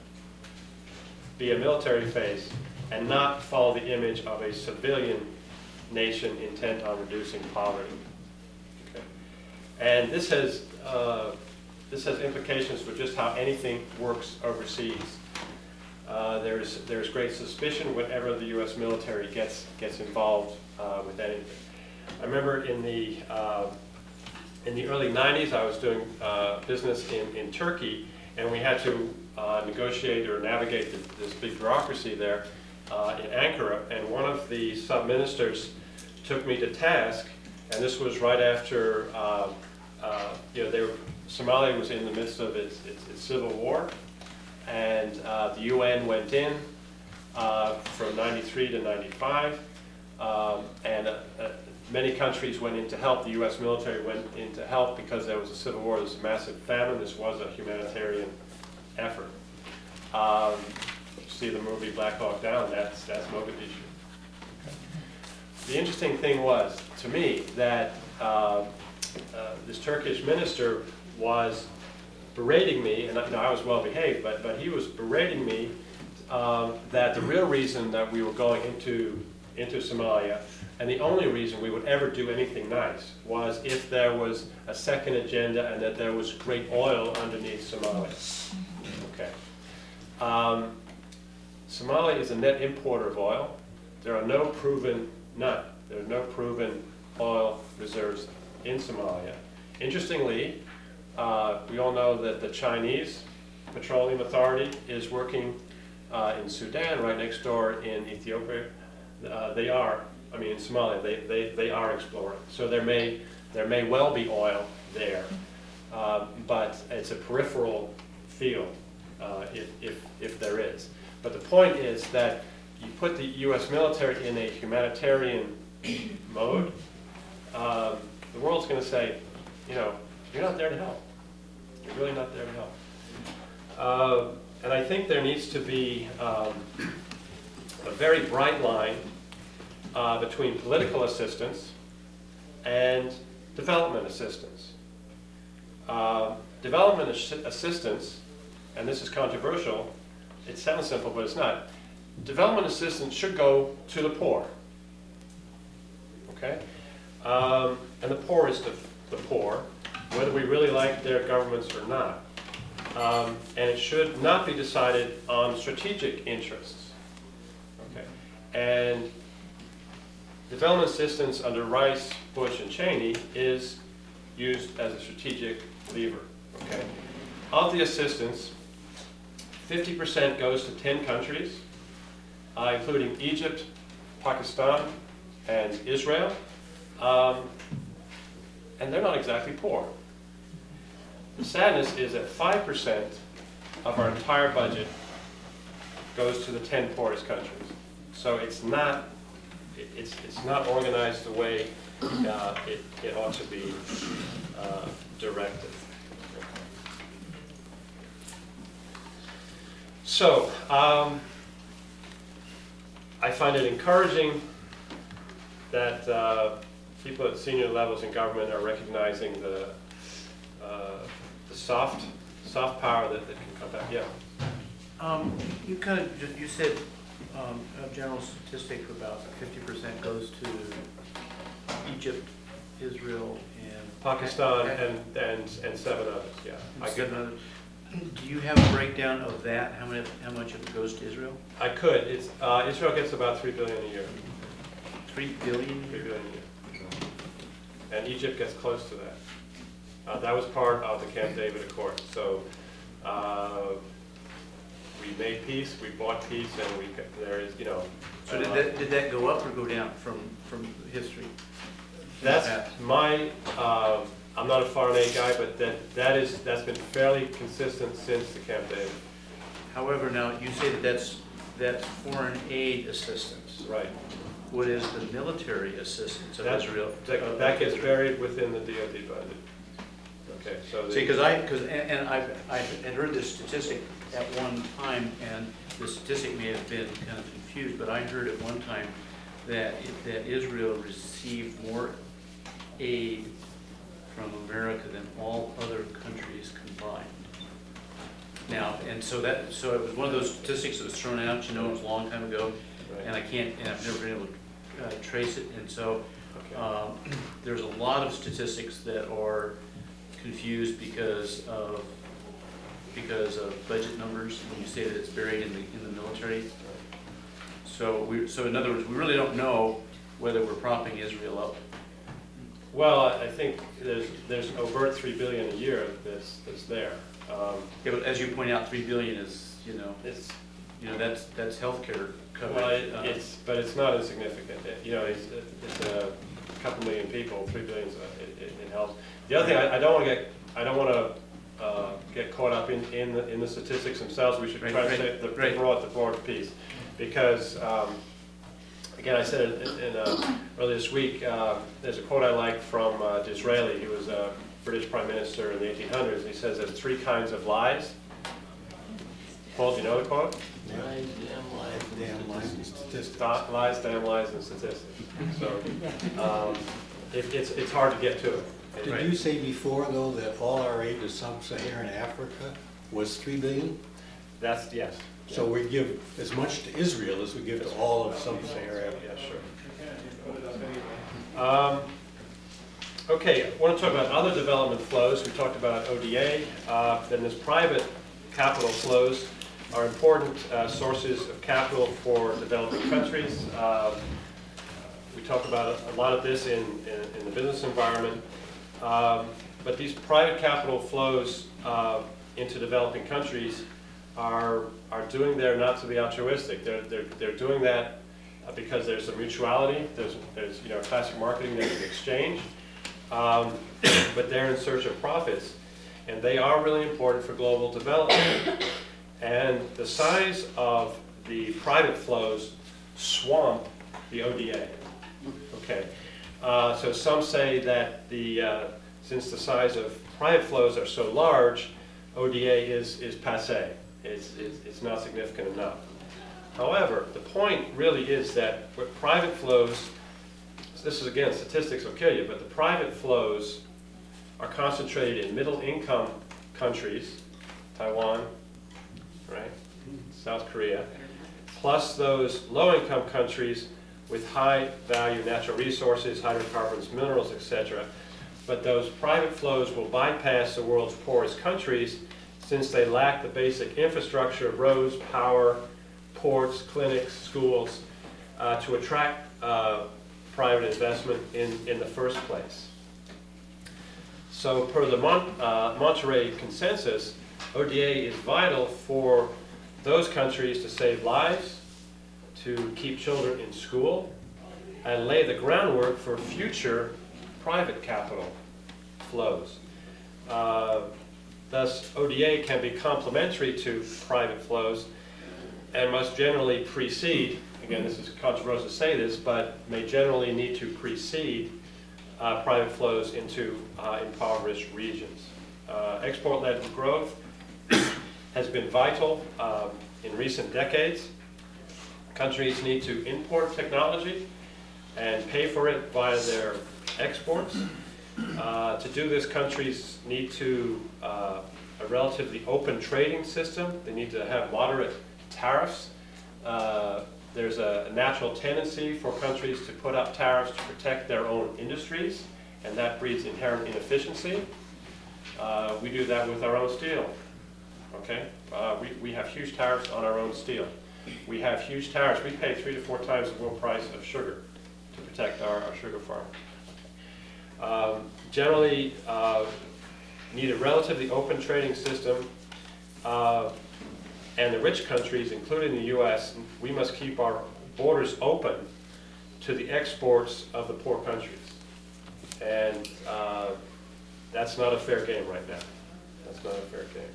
[SPEAKER 1] be a military face and not follow the image of a civilian nation intent on reducing poverty. Okay. And this has, uh, this has implications for just how anything works overseas. Uh, there's, there's great suspicion whenever the U S military gets, gets involved uh, with anything. I remember in the, uh, in the early nineties, I was doing uh, business in, in Turkey, and we had to uh, negotiate or navigate the, this big bureaucracy there uh, in Ankara, and one of the sub-ministers took me to task, and this was right after, uh, uh, you know, they were, Somalia was in the midst of its, its, its civil war, and uh, the U N went in uh, from ninety-three to ninety-five, um, and uh, uh, many countries went in to help. The U S military went in to help because there was a civil war, there was a massive famine. This was a humanitarian effort. Um, see the movie Black Hawk Down, that's, that's Mogadishu. Okay. The interesting thing was, to me, that uh, uh, this Turkish minister was berating me, and you know, I was well behaved, but, but he was berating me um, that the real reason that we were going into, into Somalia, and the only reason we would ever do anything nice, was if there was a second agenda and that there was great oil underneath Somalia. Okay. Um, Somalia is a net importer of oil. There are no proven, none, there are no proven oil reserves in Somalia. Interestingly, uh, we all know that the Chinese Petroleum Authority is working uh, in Sudan, right next door in Ethiopia. Uh, they are, I mean in Somalia, they, they, they are exploring. So there may, there may well be oil there, uh, but it's a peripheral field uh, if, if, if there is. But the point is that you put the U S military in a humanitarian mode, um, the world's going to say, you know, you're not there to help. You're really not there to help. Uh, and I think there needs to be um, a very bright line uh, between political assistance and development assistance. Uh, development ass assistance, and this is controversial, it sounds simple, but it's not. Development assistance should go to the poor, okay? Um, and the poor is the, the poor, whether we really like their governments or not. Um, and it should not be decided on strategic interests, okay? And development assistance under Rice, Bush, and Cheney is used as a strategic lever, okay? Of the assistance, fifty percent goes to ten countries, uh, including Egypt, Pakistan, and Israel. Um, and they're not exactly poor. The sadness is that five percent of our entire budget goes to the ten poorest countries. So it's not, it, it's, it's not organized the way uh, it, it ought to be uh, directed. So, um, I find it encouraging that uh, people at senior levels in government are recognizing the, uh, the soft, soft power that, that can come back. Yeah.
[SPEAKER 5] Um, you kind of, ju- you said, um, a general statistic about fifty percent goes to Egypt, Israel, and.
[SPEAKER 1] Pakistan and, and, and seven others, yeah.
[SPEAKER 5] and
[SPEAKER 1] I could,
[SPEAKER 5] seven others. Do you have a breakdown of that? How many, how much of it goes to Israel?
[SPEAKER 1] I could. It's, uh, Israel gets about three billion a year.
[SPEAKER 5] Three billion?
[SPEAKER 1] Three billion a year. And Egypt gets close to that. Uh, that was part of the Camp David Accord. So uh, we made peace, we bought peace, and we there is, you know.
[SPEAKER 5] So did
[SPEAKER 1] uh,
[SPEAKER 5] that, did that go up or go down from, from history?
[SPEAKER 1] That's my. Um, I'm not a foreign aid guy, but that that is that's been fairly consistent since the Camp David.
[SPEAKER 5] However, now you say that that's that's foreign aid assistance.
[SPEAKER 1] Right.
[SPEAKER 5] What is the military assistance of
[SPEAKER 1] That,
[SPEAKER 5] Israel?
[SPEAKER 1] that, that gets buried within the D O D budget. Okay, so the,
[SPEAKER 5] See, because I, because, and, and I've, I had heard this statistic at one time, and the statistic may have been kind of confused, but I heard at one time that, that Israel received more aid from America than all other countries combined. Now, and so that, so it was one of those statistics that was thrown out, you know, it was a long time ago,
[SPEAKER 1] right.
[SPEAKER 5] and I can't, and I've never been able to uh, trace it, and so
[SPEAKER 1] Okay.
[SPEAKER 5] um, there's a lot of statistics that are confused because of because of budget numbers when you say that it's buried in the in the military. So we so in other words, we really don't know whether we're propping Israel up.
[SPEAKER 1] Well, I I think there's there's overt three billion a year that's that's there. Um,
[SPEAKER 5] Yeah, but as you point out, three billion is you know
[SPEAKER 1] it's
[SPEAKER 5] you know that's that's healthcare coverage.
[SPEAKER 1] well, it,
[SPEAKER 5] uh,
[SPEAKER 1] it's but it's not insignificant. It, you know, it's, it's a couple million people. Three billion is a, it, it, it helps. The other thing I, I don't want to get I don't want to uh, get caught up in in the, in the statistics themselves. We should
[SPEAKER 5] Right,
[SPEAKER 1] try to
[SPEAKER 5] right,
[SPEAKER 1] say the,
[SPEAKER 5] right.
[SPEAKER 1] the broad the broad piece, because um, again I said it in, in uh, earlier this week. Uh, there's a quote I like from uh, Disraeli. He was a British Prime Minister in the eighteen hundreds. He says there's three kinds of lies. Paul, do you know the quote?
[SPEAKER 6] Lies, damn lies,
[SPEAKER 2] Damn lies and statistics.
[SPEAKER 1] Dot, lies, damn lies, and statistics. So um, it, it's it's hard to get to it.
[SPEAKER 6] Did you say before, though, that all our aid to sub-Saharan Africa was three billion?
[SPEAKER 1] That's yes.
[SPEAKER 6] So we give as much to Israel as we give to all of sub-Saharan Africa?
[SPEAKER 1] Yeah, sure. Um, okay, I want to talk about other development flows. We talked about O D A. Uh, then there's private capital flows are important uh, sources of capital for developing countries. Um, we talk about a lot of this in, in, in the business environment. Um, but these private capital flows uh, into developing countries are are doing there not to be altruistic. They're they're they're doing that uh, because there's a mutuality. There's there's you know classic marketing. There's an exchange, um, but they're in search of profits, and they are really important for global development. And the size of the private flows swamp the O D A. Okay. Uh, so some say that the uh, since the size of private flows are so large, O D A is, is passé. It's, it's, it's not significant enough. However, the point really is that with private flows, this is again, statistics will kill you, but the private flows are concentrated in middle income countries, Taiwan, right, South Korea, plus those low income countries with high value natural resources, hydrocarbons, minerals, et cetera. But those private flows will bypass the world's poorest countries since they lack the basic infrastructure, roads, power, ports, clinics, schools, uh, to attract uh, private investment in, in the first place. So per the Mon uh, Monterey Consensus, O D A is vital for those countries to save lives, to keep children in school, and lay the groundwork for future private capital flows. Uh, thus, O D A can be complementary to private flows and must generally precede, again, this is controversial to say this, but may generally need to precede uh, private flows into uh, impoverished regions. Uh, export-led growth has been vital um, in recent decades. Countries need to import technology and pay for it via their exports. Uh, to do this, countries need to uh, a relatively open trading system. They need to have moderate tariffs. Uh, there's a natural tendency for countries to put up tariffs to protect their own industries, and that breeds inherent inefficiency. Uh, we do that with our own steel. Okay, uh, we, we have huge tariffs on our own steel. We have huge tariffs. We pay three to four times the world price of sugar to protect our, our sugar farm. Um, generally, uh, need a relatively open trading system, uh, and the rich countries, including the U S, we must keep our borders open to the exports of the poor countries. And uh, that's not a fair game right now. That's not a fair game.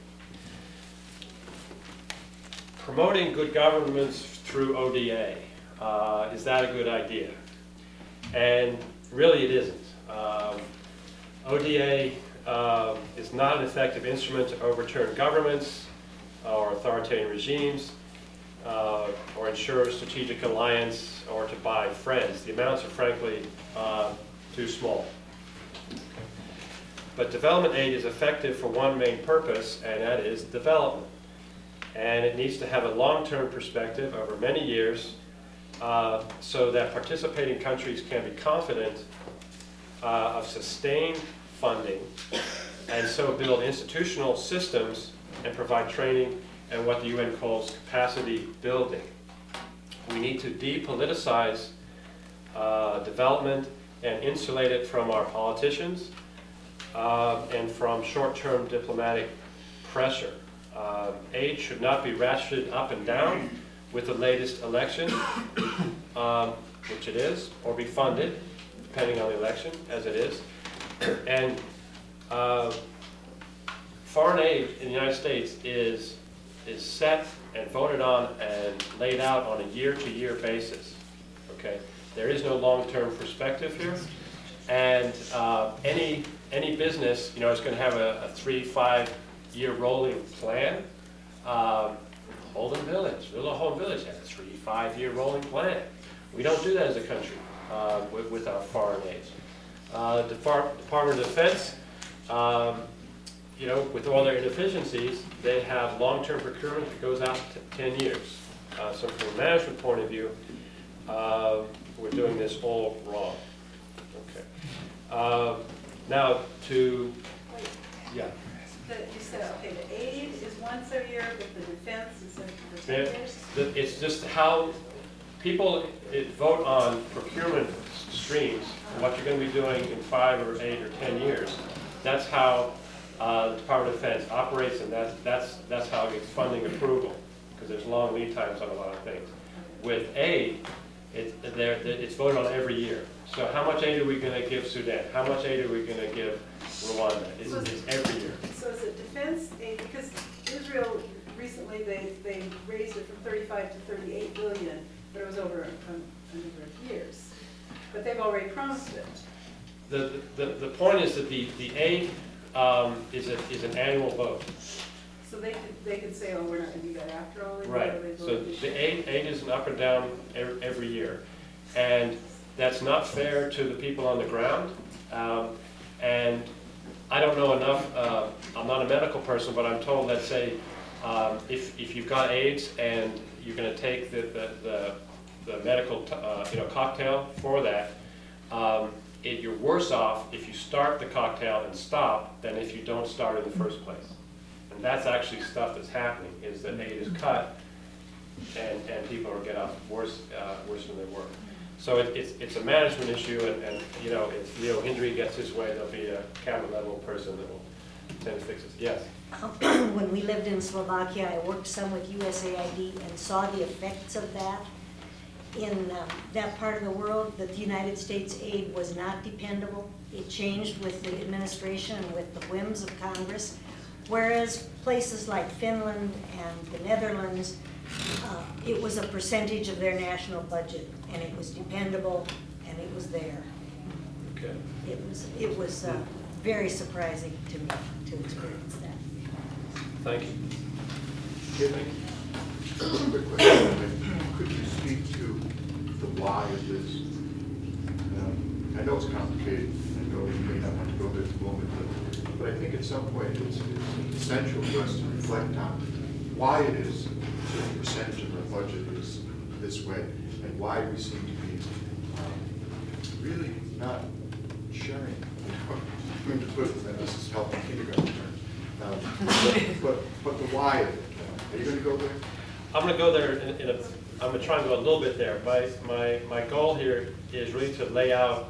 [SPEAKER 1] Promoting good governments through O D A, uh, is that a good idea? And really it isn't. Um, O D A uh, is not an effective instrument to overturn governments or authoritarian regimes, uh, or ensure strategic alliance, or to buy friends. The amounts are frankly uh, too small. But development aid is effective for one main purpose, and that is development. And it needs to have a long-term perspective over many years, uh, so that participating countries can be confident uh, of sustained funding, and so build institutional systems and provide training and what the U N calls capacity building. We need to depoliticize uh, development and insulate it from our politicians uh, and from short-term diplomatic pressure. Um, aid should not be ratcheted up and down with the latest election, um, which it is, or be funded, depending on the election, as it is. And uh, foreign aid in the United States is, is set and voted on and laid out on a year-to-year basis. Okay, there is no long-term perspective here, and uh, any any business, you know, is going to have a, a three, five-year rolling plan. Um, Holden Village, Little Holden Village has a three, five-year rolling plan. We don't do that as a country uh, with, with our foreign aid. Uh, the Depart Department of Defense, um, you know, with all their inefficiencies, they have long-term procurement that goes out to ten years. Uh, so from a management point of view, uh, we're doing this all wrong. Okay. Uh, now to, yeah.
[SPEAKER 7] The, you said, okay, the aid is once a year, but the defense is for ten
[SPEAKER 1] It-
[SPEAKER 7] years?
[SPEAKER 1] the- It's just how people it, vote on procurement streams, what you're going to be doing in five or eight or ten years. That's how uh, the Department of Defense operates, and that's, that's, that's how it gets funding approval, because there's long lead times on a lot of things. With aid, it, there, it's voted on every year. So how much aid are we going to give Sudan? How much aid are we going to give Rwanda? It's, it's every year.
[SPEAKER 7] So is it defense aid, because Israel, recently, they, they raised it from thirty-five to thirty-eight billion, but it was over a, a number of years. But they've already promised it.
[SPEAKER 1] the, the, the point is that the, the aid um, is a, is an annual vote.
[SPEAKER 7] So they could, they could say, oh, we're not gonna do that after all. even
[SPEAKER 1] Right,
[SPEAKER 7] though they
[SPEAKER 1] so
[SPEAKER 7] voted this
[SPEAKER 1] the
[SPEAKER 7] year.
[SPEAKER 1] aid, aid is an up and down every, every year. And that's not fair to the people on the ground. Um, and I don't know enough, uh, I'm not a medical person, but I'm told, let's say, um, if, if you've got AIDS and you're gonna take the, the, the, the medical, t- uh, you know, cocktail for that, um, it, you're worse off if you start the cocktail and stop than if you don't start in the first place. And that's actually stuff that's happening, is that aid is cut and, and people are getting off worse, uh, worse than they were. So it, it's, it's a management issue, and, and, you know, if Leo Hindry gets his way, there'll be a cabinet level person that will tend to fix it. Yes?
[SPEAKER 8] When we lived in Slovakia, I worked some with U S A I D and saw the effects of that. In uh, that part of the world, that the United States aid was not dependable. It changed with the administration and with the whims of Congress. Whereas places like Finland and the Netherlands, uh, it was a percentage of their national budget, and it was dependable, and it was there.
[SPEAKER 1] Okay.
[SPEAKER 8] It was, it was uh, very surprising to me to experience that.
[SPEAKER 1] Thank you.
[SPEAKER 9] Thank you. One quick question. Could you speak to the why of this? Um, I know it's complicated. I know you may not want to go there at the moment, but, but I think at some point it's, it's essential for us to reflect on why it is a certain percentage of our budget is this way, and why we seem to be um, really not sharing. You know, I mean, to put it, and this is helping kindergarten terms. Um, but, but, but the why of it. Uh, are you going to go there?
[SPEAKER 1] I'm going to go there in, in a, I'm going to try and go a little bit there. My, my, my goal here is really to lay out,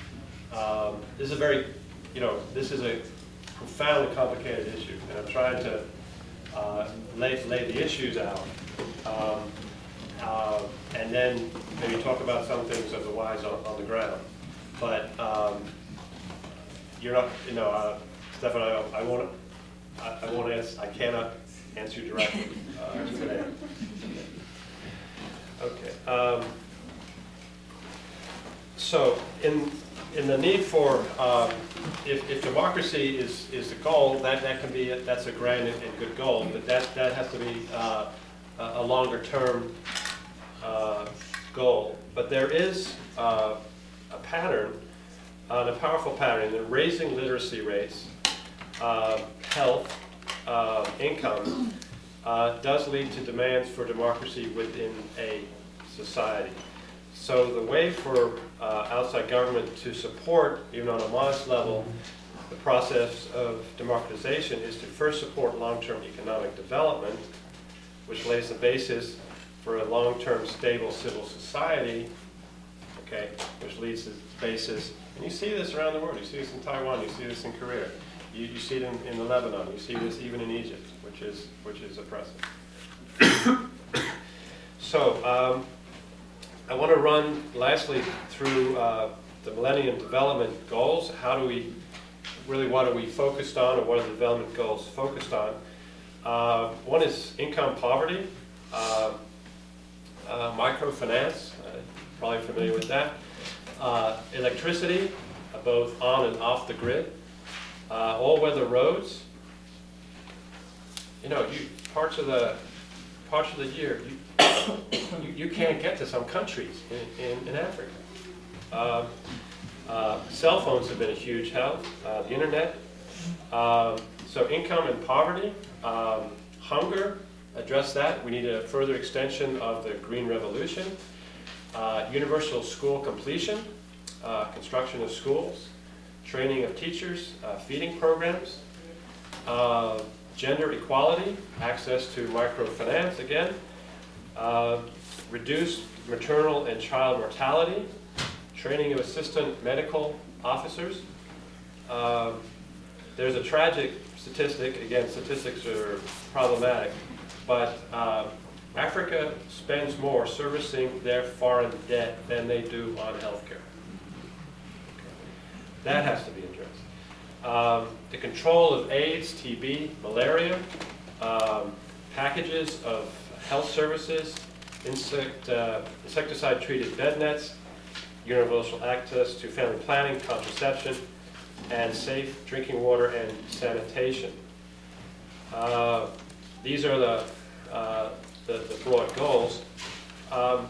[SPEAKER 1] um, this is a very, you know, this is a profoundly complicated issue, and I'm trying to uh, lay, lay the issues out, um, uh, and then maybe talk about some things of the whys on, on the ground. But um, you're not, you know, uh, Stefan, I, I won't, I, I won't answer, I cannot answer you directly uh, today. Okay. Um, so, in in the need for, um, if, if democracy is is the goal, that that can be a, that's a grand and, and good goal, but that that has to be uh, a, a longer term uh, goal. But there is uh, a pattern, uh, a powerful pattern in raising literacy rates, uh, health. Uh, income uh, does lead to demands for democracy within a society. So the way for uh, outside government to support, even on a modest level, the process of democratization is to first support long-term economic development, which lays the basis for a long-term stable civil society, okay, which leads to the basis, and you see this around the world, you see this in Taiwan, you see this in Korea. You, you see it in, in the Lebanon. You see this even in Egypt, which is which is oppressive. So um, I want to run lastly through uh, the Millennium Development Goals. How do we really what are we focused on, or what are the development goals focused on? Uh, one is income poverty, uh, uh, microfinance. Uh, probably familiar with that. Uh, electricity, uh, both on and off the grid. Uh, all-weather roads. You know, you parts of the parts of the year you you, you can't get to some countries in in, in Africa. Um, uh, cell phones have been a huge help. Uh, the internet. Um, so income and poverty, um, hunger. Address that. We need a further extension of the Green Revolution. Uh, universal school completion, uh, construction of schools. Training of teachers, uh, feeding programs, uh, gender equality, access to microfinance again, uh, reduced maternal and child mortality, training of assistant medical officers. Uh, there's a tragic statistic, again, statistics are problematic, but uh, Africa spends more servicing their foreign debt than they do on healthcare. That has to be addressed. Um, the control of AIDS, T B, malaria, um, packages of health services, insect, uh, insecticide-treated bed nets, universal access to family planning, contraception, and safe drinking water and sanitation. Uh, these are the, uh, the, the broad goals. Um,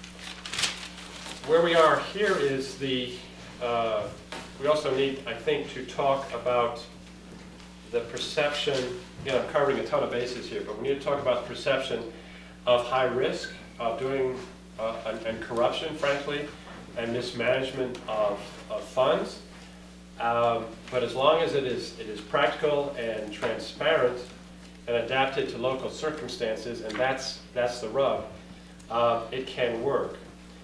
[SPEAKER 1] where we are here is the, uh, we also need, I think, to talk about the perception, you know, I'm covering a ton of bases here, but we need to talk about the perception of high risk, of doing, uh, and, and corruption, frankly, and mismanagement of, of funds. Um, but as long as it is, it is practical and transparent and adapted to local circumstances, and that's, that's the rub, uh, it can work.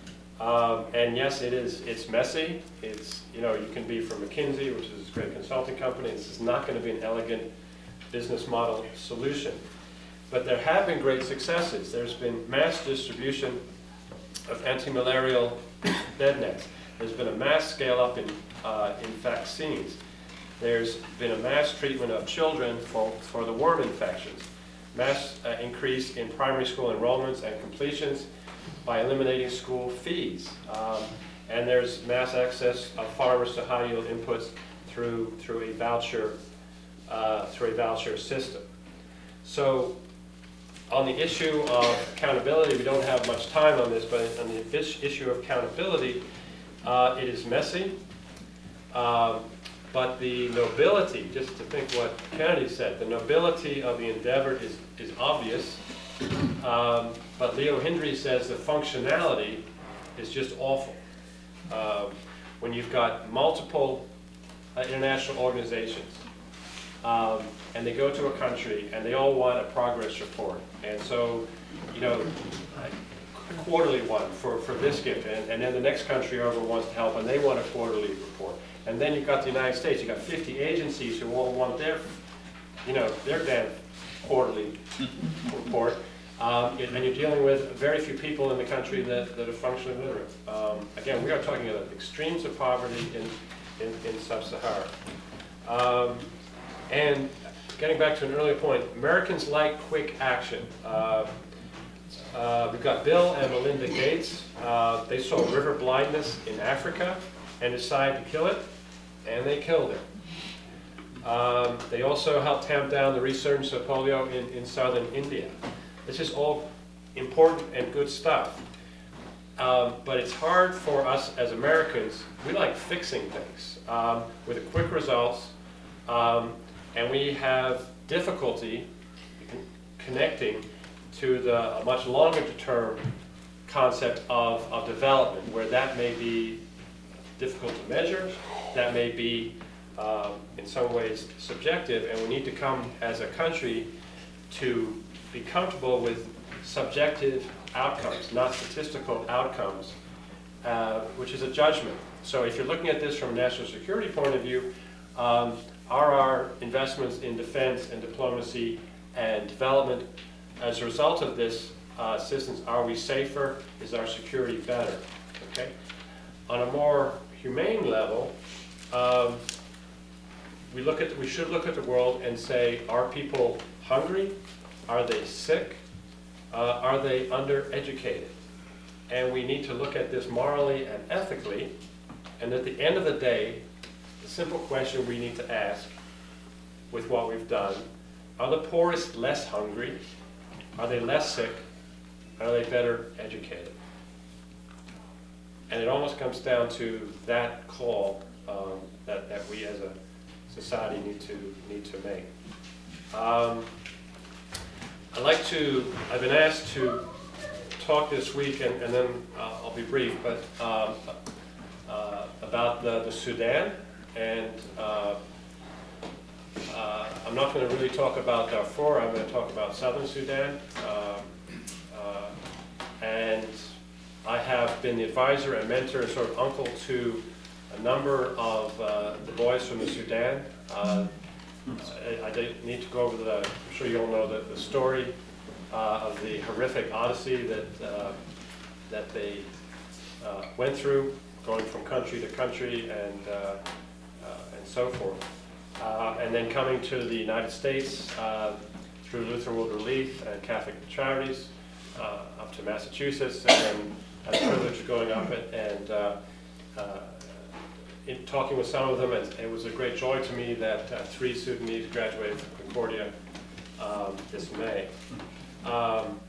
[SPEAKER 1] Um, and yes, it is, it's messy. It's, you know, you can be from McKinsey, which is a great consulting company. This is not going to be an elegant business model solution. But there have been great successes. There's been mass distribution of anti-malarial bed nets. There's been a mass scale up in, uh, in vaccines. There's been a mass treatment of children for, for the worm infections. Mass uh, increase in primary school enrollments and completions by eliminating school fees. Um, and there's mass access of farmers to high yield inputs through, through a voucher, uh, through a voucher system. So on the issue of accountability, we don't have much time on this, but on the issue of accountability, uh, it is messy. Um, but the nobility, just to think what Kennedy said, the nobility of the endeavor is, is obvious. Um, but Leo Hindry says the functionality is just awful. Um, when you've got multiple uh, international organizations, um, and they go to a country and they all want a progress report, and so, you know, a quarterly one for, for this gift, and, and then the next country over wants to help and they want a quarterly report. And then you've got the United States, you've got fifty agencies who all want their, you know, their damn quarterly report. Um, and you're dealing with very few people in the country that, that are functionally literate. Um, again, we are talking about extremes of poverty in, in, in sub-Sahara. Um, and getting back to an earlier point, Americans like quick action. Uh, uh, we've got Bill and Melinda Gates. Uh, they saw river blindness in Africa and decided to kill it, and they killed it. Um, they also helped tamp down the resurgence of polio in, in southern India. This is all important and good stuff. Um, but it's hard for us as Americans. We like fixing things um, with quick results, um, and we have difficulty connecting to the a much longer term concept of, of development, where that may be difficult to measure, that may be um, in some ways subjective, and we need to come as a country to be comfortable with subjective outcomes, not statistical outcomes, uh, which is a judgment. So if you're looking at this from a national security point of view, um, are our investments in defense and diplomacy and development, as a result of this uh, assistance, are we safer? Is our security better? Okay. On a more humane level, um, we look at we should look at the world and say, are people hungry? Are they sick? Uh, are they undereducated? And we need to look at this morally and ethically. And at the end of the day, the simple question we need to ask with what we've done, are the poorest less hungry? Are they less sick? Are they better educated? And it almost comes down to that call um, that, that we as a society need to, need to make. Um, I'd like to, I've been asked to talk this week, and, and then uh, I'll be brief, but um, uh, about the, the Sudan, and uh, uh, I'm not going to really talk about Darfur, I'm going to talk about Southern Sudan, um, uh, and I have been the advisor and mentor and sort of uncle to a number of uh, the boys from the Sudan. Uh, I, I don't need to go over the, I'm sure you all know the, the story uh, of the horrific odyssey that, uh, that they uh, went through, going from country to country and, uh, uh, and so forth. Uh, and then coming to the United States uh, through Lutheran World Relief and Catholic Charities uh, up to Massachusetts, and then had the privilege of going up it and uh, uh, in talking with some of them, and it was a great joy to me that uh, three Sudanese graduated from Concordia um, this May. Um,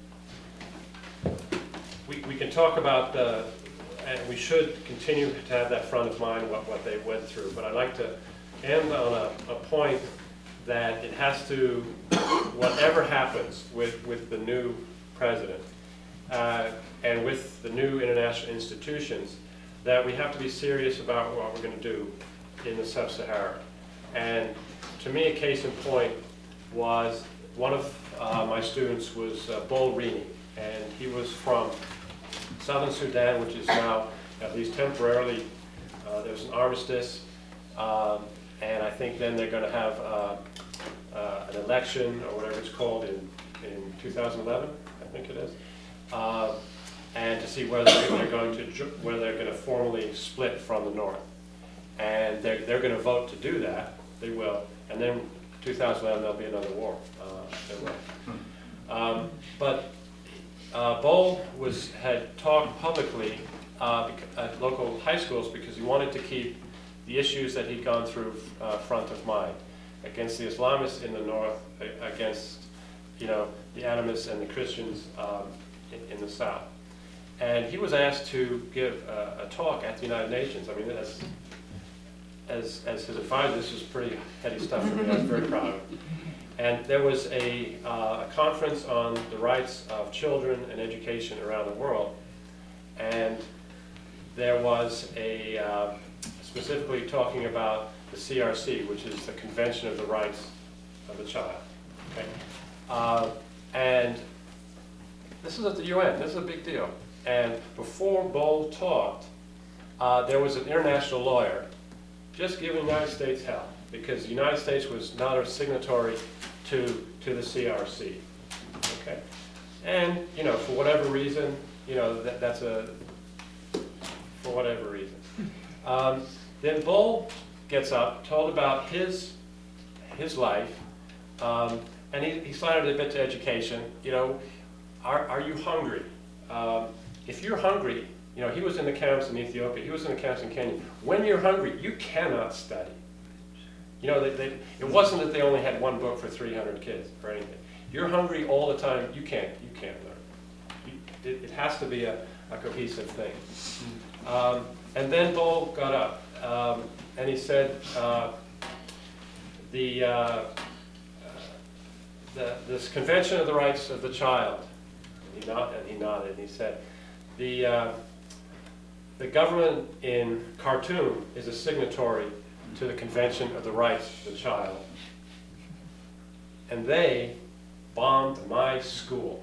[SPEAKER 1] we, we can talk about, the, and we should continue to have that front of mind, what, what they went through, but I'd like to end on a, a point that it has to, whatever happens with, with the new president uh, and with the new international institutions, that we have to be serious about what we're going to do in the Sub-Sahara. And to me, a case in point was one of uh, my students was uh, Bol Rini, and he was from southern Sudan, which is now, at least temporarily, uh, there's an armistice, um, and I think then they're going to have uh, uh, an election, or whatever it's called, in, in two thousand eleven, I think it is. Uh, and to see whether they're going to whether they're going to formally split from the north, and they're they're going to vote to do that. They will, and then two thousand eleven there'll be another war. Uh, there will. Um, but uh, Bol was had talked publicly uh, at local high schools because he wanted to keep the issues that he'd gone through uh, front of mind against the Islamists in the north, against you know the animists and the Christians um, in, in the south. And he was asked to give a, a talk at the United Nations. I mean, as, as, as his advisor, this was pretty heady stuff for me. I was very proud of him. And there was a, uh, a conference on the rights of children and education around the world. And there was a, uh, specifically talking about the C R C, which is the Convention of the Rights of the Child. Okay? Uh, and this is at the U N. This is a big deal. And before Bol talked, uh, there was an international lawyer just giving the United States hell because the United States was not a signatory to, to the C R C. Okay? And, you know, for whatever reason, you know, that, that's a, for whatever reason. Um, then Bol gets up, told about his, his life, um, and he, he slanted a bit to education. You know, are, are you hungry? Um, if you're hungry, you know, he was in the camps in Ethiopia, he was in the camps in Kenya. When you're hungry, you cannot study. You know, they, they, it wasn't that they only had one book for three hundred kids or anything. You're hungry all the time, you can't, you can't learn. You, it, it has to be a, a cohesive thing. Um, and then Bol got up, um, and he said, uh, the, uh, the, this Convention of the Rights of the Child, and he, nod, and he nodded, and he said, the, uh, the government in Khartoum is a signatory to the Convention of the Rights of the Child, and they bombed my school.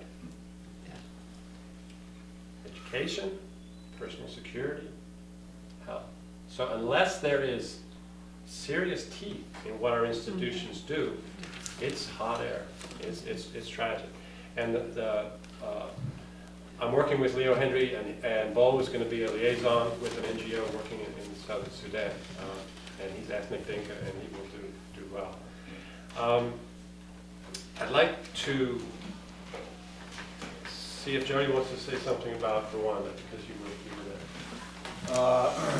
[SPEAKER 1] Education, personal security, health. So unless there is serious teeth in what our institutions do, it's hot air. It's, it's, it's tragic. And the, the, uh, I'm working with Leo Hendry, and, and Bol is going to be a liaison with an N G O working in, in southern Sudan. Uh, and he's ethnic Dinka, and he will do, do well. Um, I'd like to see if Jody wants to say something about Rwanda, because you were, you were there.
[SPEAKER 10] Uh,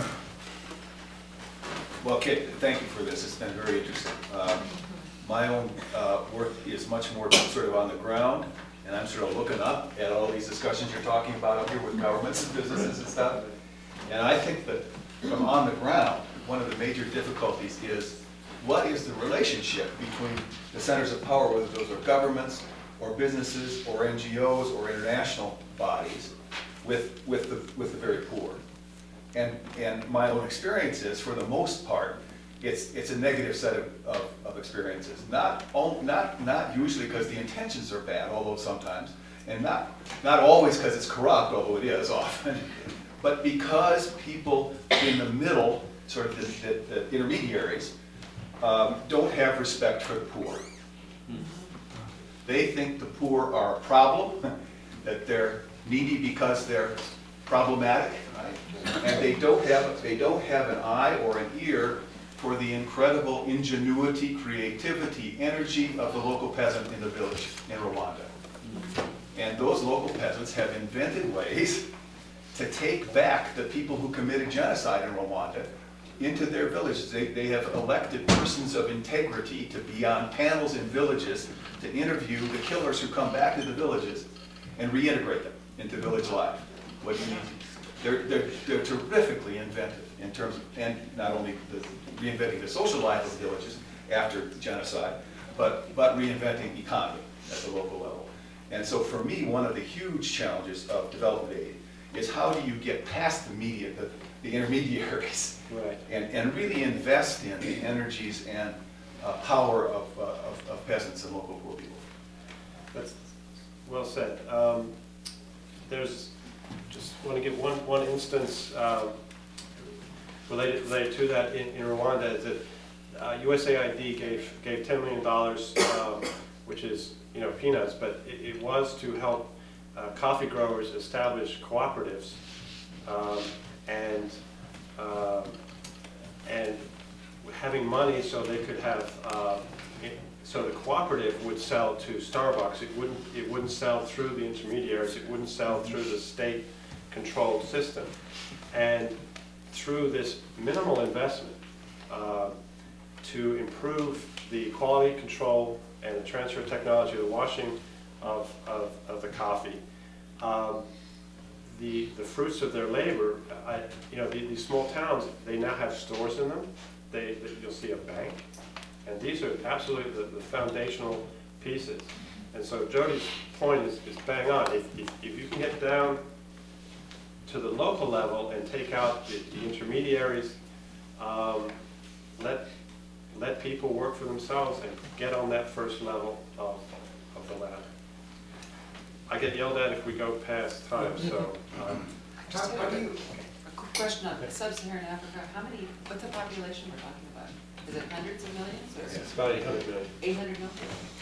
[SPEAKER 10] well, Kit, thank you for this. It's been very interesting. Um, my own uh, work is much more sort of on the ground, and I'm sort of looking up at all these discussions you're talking about up here with governments and businesses and stuff. And I think that from on the ground, one of the major difficulties is what is the relationship between the centers of power, whether those are governments or businesses or N G Os or international bodies, with, with, the, with the very poor. And, and my own experience is, for the most part, it's, it's a negative set of, of, of experiences. Not, all, not, not usually because the intentions are bad, although sometimes, and not, not always because it's corrupt, although it is often, but because people in the middle, sort of the, the, the intermediaries, um, don't have respect for the poor. They think the poor are a problem, that they're needy because they're problematic, right? And they don't have they don't have an eye or an ear for the incredible ingenuity, creativity, energy of the local peasant in the village in Rwanda. And those local peasants have invented ways to take back the people who committed genocide in Rwanda into their villages. They, they have elected persons of integrity to be on panels in villages to interview the killers who come back to the villages and reintegrate them into village life. What do you, they're, they're, they're terrifically inventive in terms of, and not only the, reinventing the social life of villages after genocide, but, but reinventing economy at the local level. And so for me, one of the huge challenges of development aid is how do you get past the media, the, the intermediaries,
[SPEAKER 1] Right.
[SPEAKER 10] and, and really invest in the energies and uh, power of, uh, of, of peasants and local poor people.
[SPEAKER 1] That's well said. Um, there's, just want to give one, one instance um, related, related to that in, in Rwanda, is that uh, U S A I D gave, gave ten million dollars, um, which is, you know, peanuts, but it, it was to help uh, coffee growers establish cooperatives um, and um, and having money so they could have, uh, it, so the cooperative would sell to Starbucks. It wouldn't, it wouldn't sell through the intermediaries. It wouldn't sell through the state-controlled system. And through this minimal investment uh, to improve the quality control and the transfer of technology, the washing of, of, of the coffee, um, the, the fruits of their labor, I, you know, the, these small towns, they now have stores in them. They, they, you'll see a bank. And these are absolutely the, the foundational pieces. And so Jody's point is, is bang on. If, if, if you can get down to the local level and take out the, the intermediaries, um, let, let people work for themselves and get on that first level of, of the ladder. I get yelled at if we go past time, so. Um,
[SPEAKER 11] How, how do you, a quick question on sub-Saharan Africa, how many, what's the population we're talking about? Is it hundreds of millions or?
[SPEAKER 1] it's about eight hundred million.
[SPEAKER 11] Eight hundred million?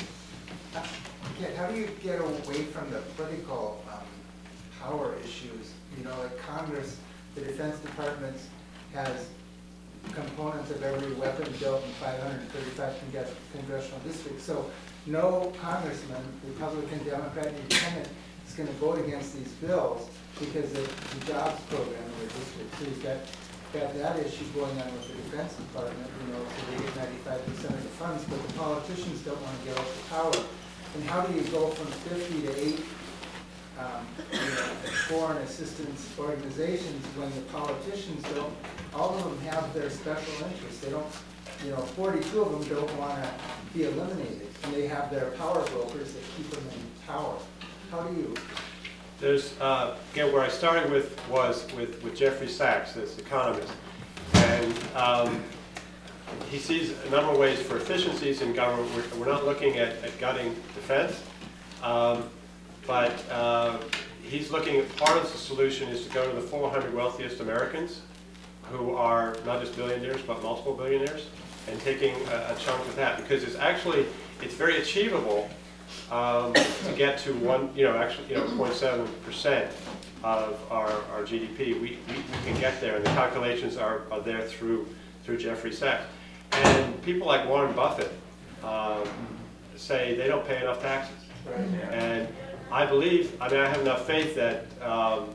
[SPEAKER 12] Yeah, how do you get away from the political um, power issues? You know, like Congress, the Defense Department has components of every weapon built in five hundred thirty-five congressional districts. So no congressman, Republican, Democrat, Independent, is going to vote against these bills because of the jobs program in their district. So you've got, got that issue going on with the Defense Department, you know, so they get ninety-five percent of the funds, but the politicians don't want to give up the power. And how do you go from fifty to eight um, you know, foreign assistance organizations when the politicians don't, all of them have their special interests. They don't, you know, forty-two of them don't want to be eliminated. And they have their power brokers that keep them in power. How do you?
[SPEAKER 1] There's, uh, again, where I started with was with, with Jeffrey Sachs, this economist. And um, he sees a number of ways for efficiencies in government. We're, we're not looking at, at gutting defense, um, but uh, he's looking at part of the solution is to go to the four hundred wealthiest Americans who are not just billionaires, but multiple billionaires, and taking a, a chunk of that. Because it's actually, it's very achievable um, to get to one, you know, actually, you know, zero point seven percent of our, our G D P. We, we, we can get there, and the calculations are, are there through, through Jeffrey Sachs. And people like Warren Buffett um, say they don't pay enough taxes.
[SPEAKER 12] Right.
[SPEAKER 1] And I believe, I mean, I have enough faith that um,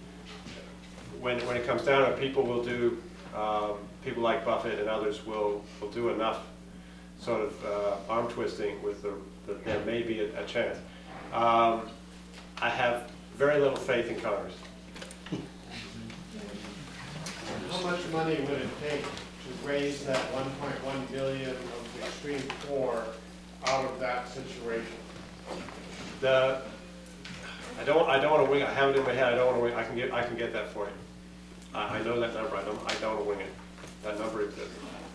[SPEAKER 1] when, when it comes down to it, people will do, um, people like Buffett and others will, will do enough sort of uh, arm twisting with the, that there may be a, a chance. Um, I have very little faith in Congress.
[SPEAKER 13] How much money would it take to raise that one point one billion of the extreme poor out of that situation?
[SPEAKER 1] The, I don't, I don't want to wing it. I have it in my head. I don't want to wing. I can get, I can get that for you. I, I know that number. I don't, I don't want to wing it. That number exists.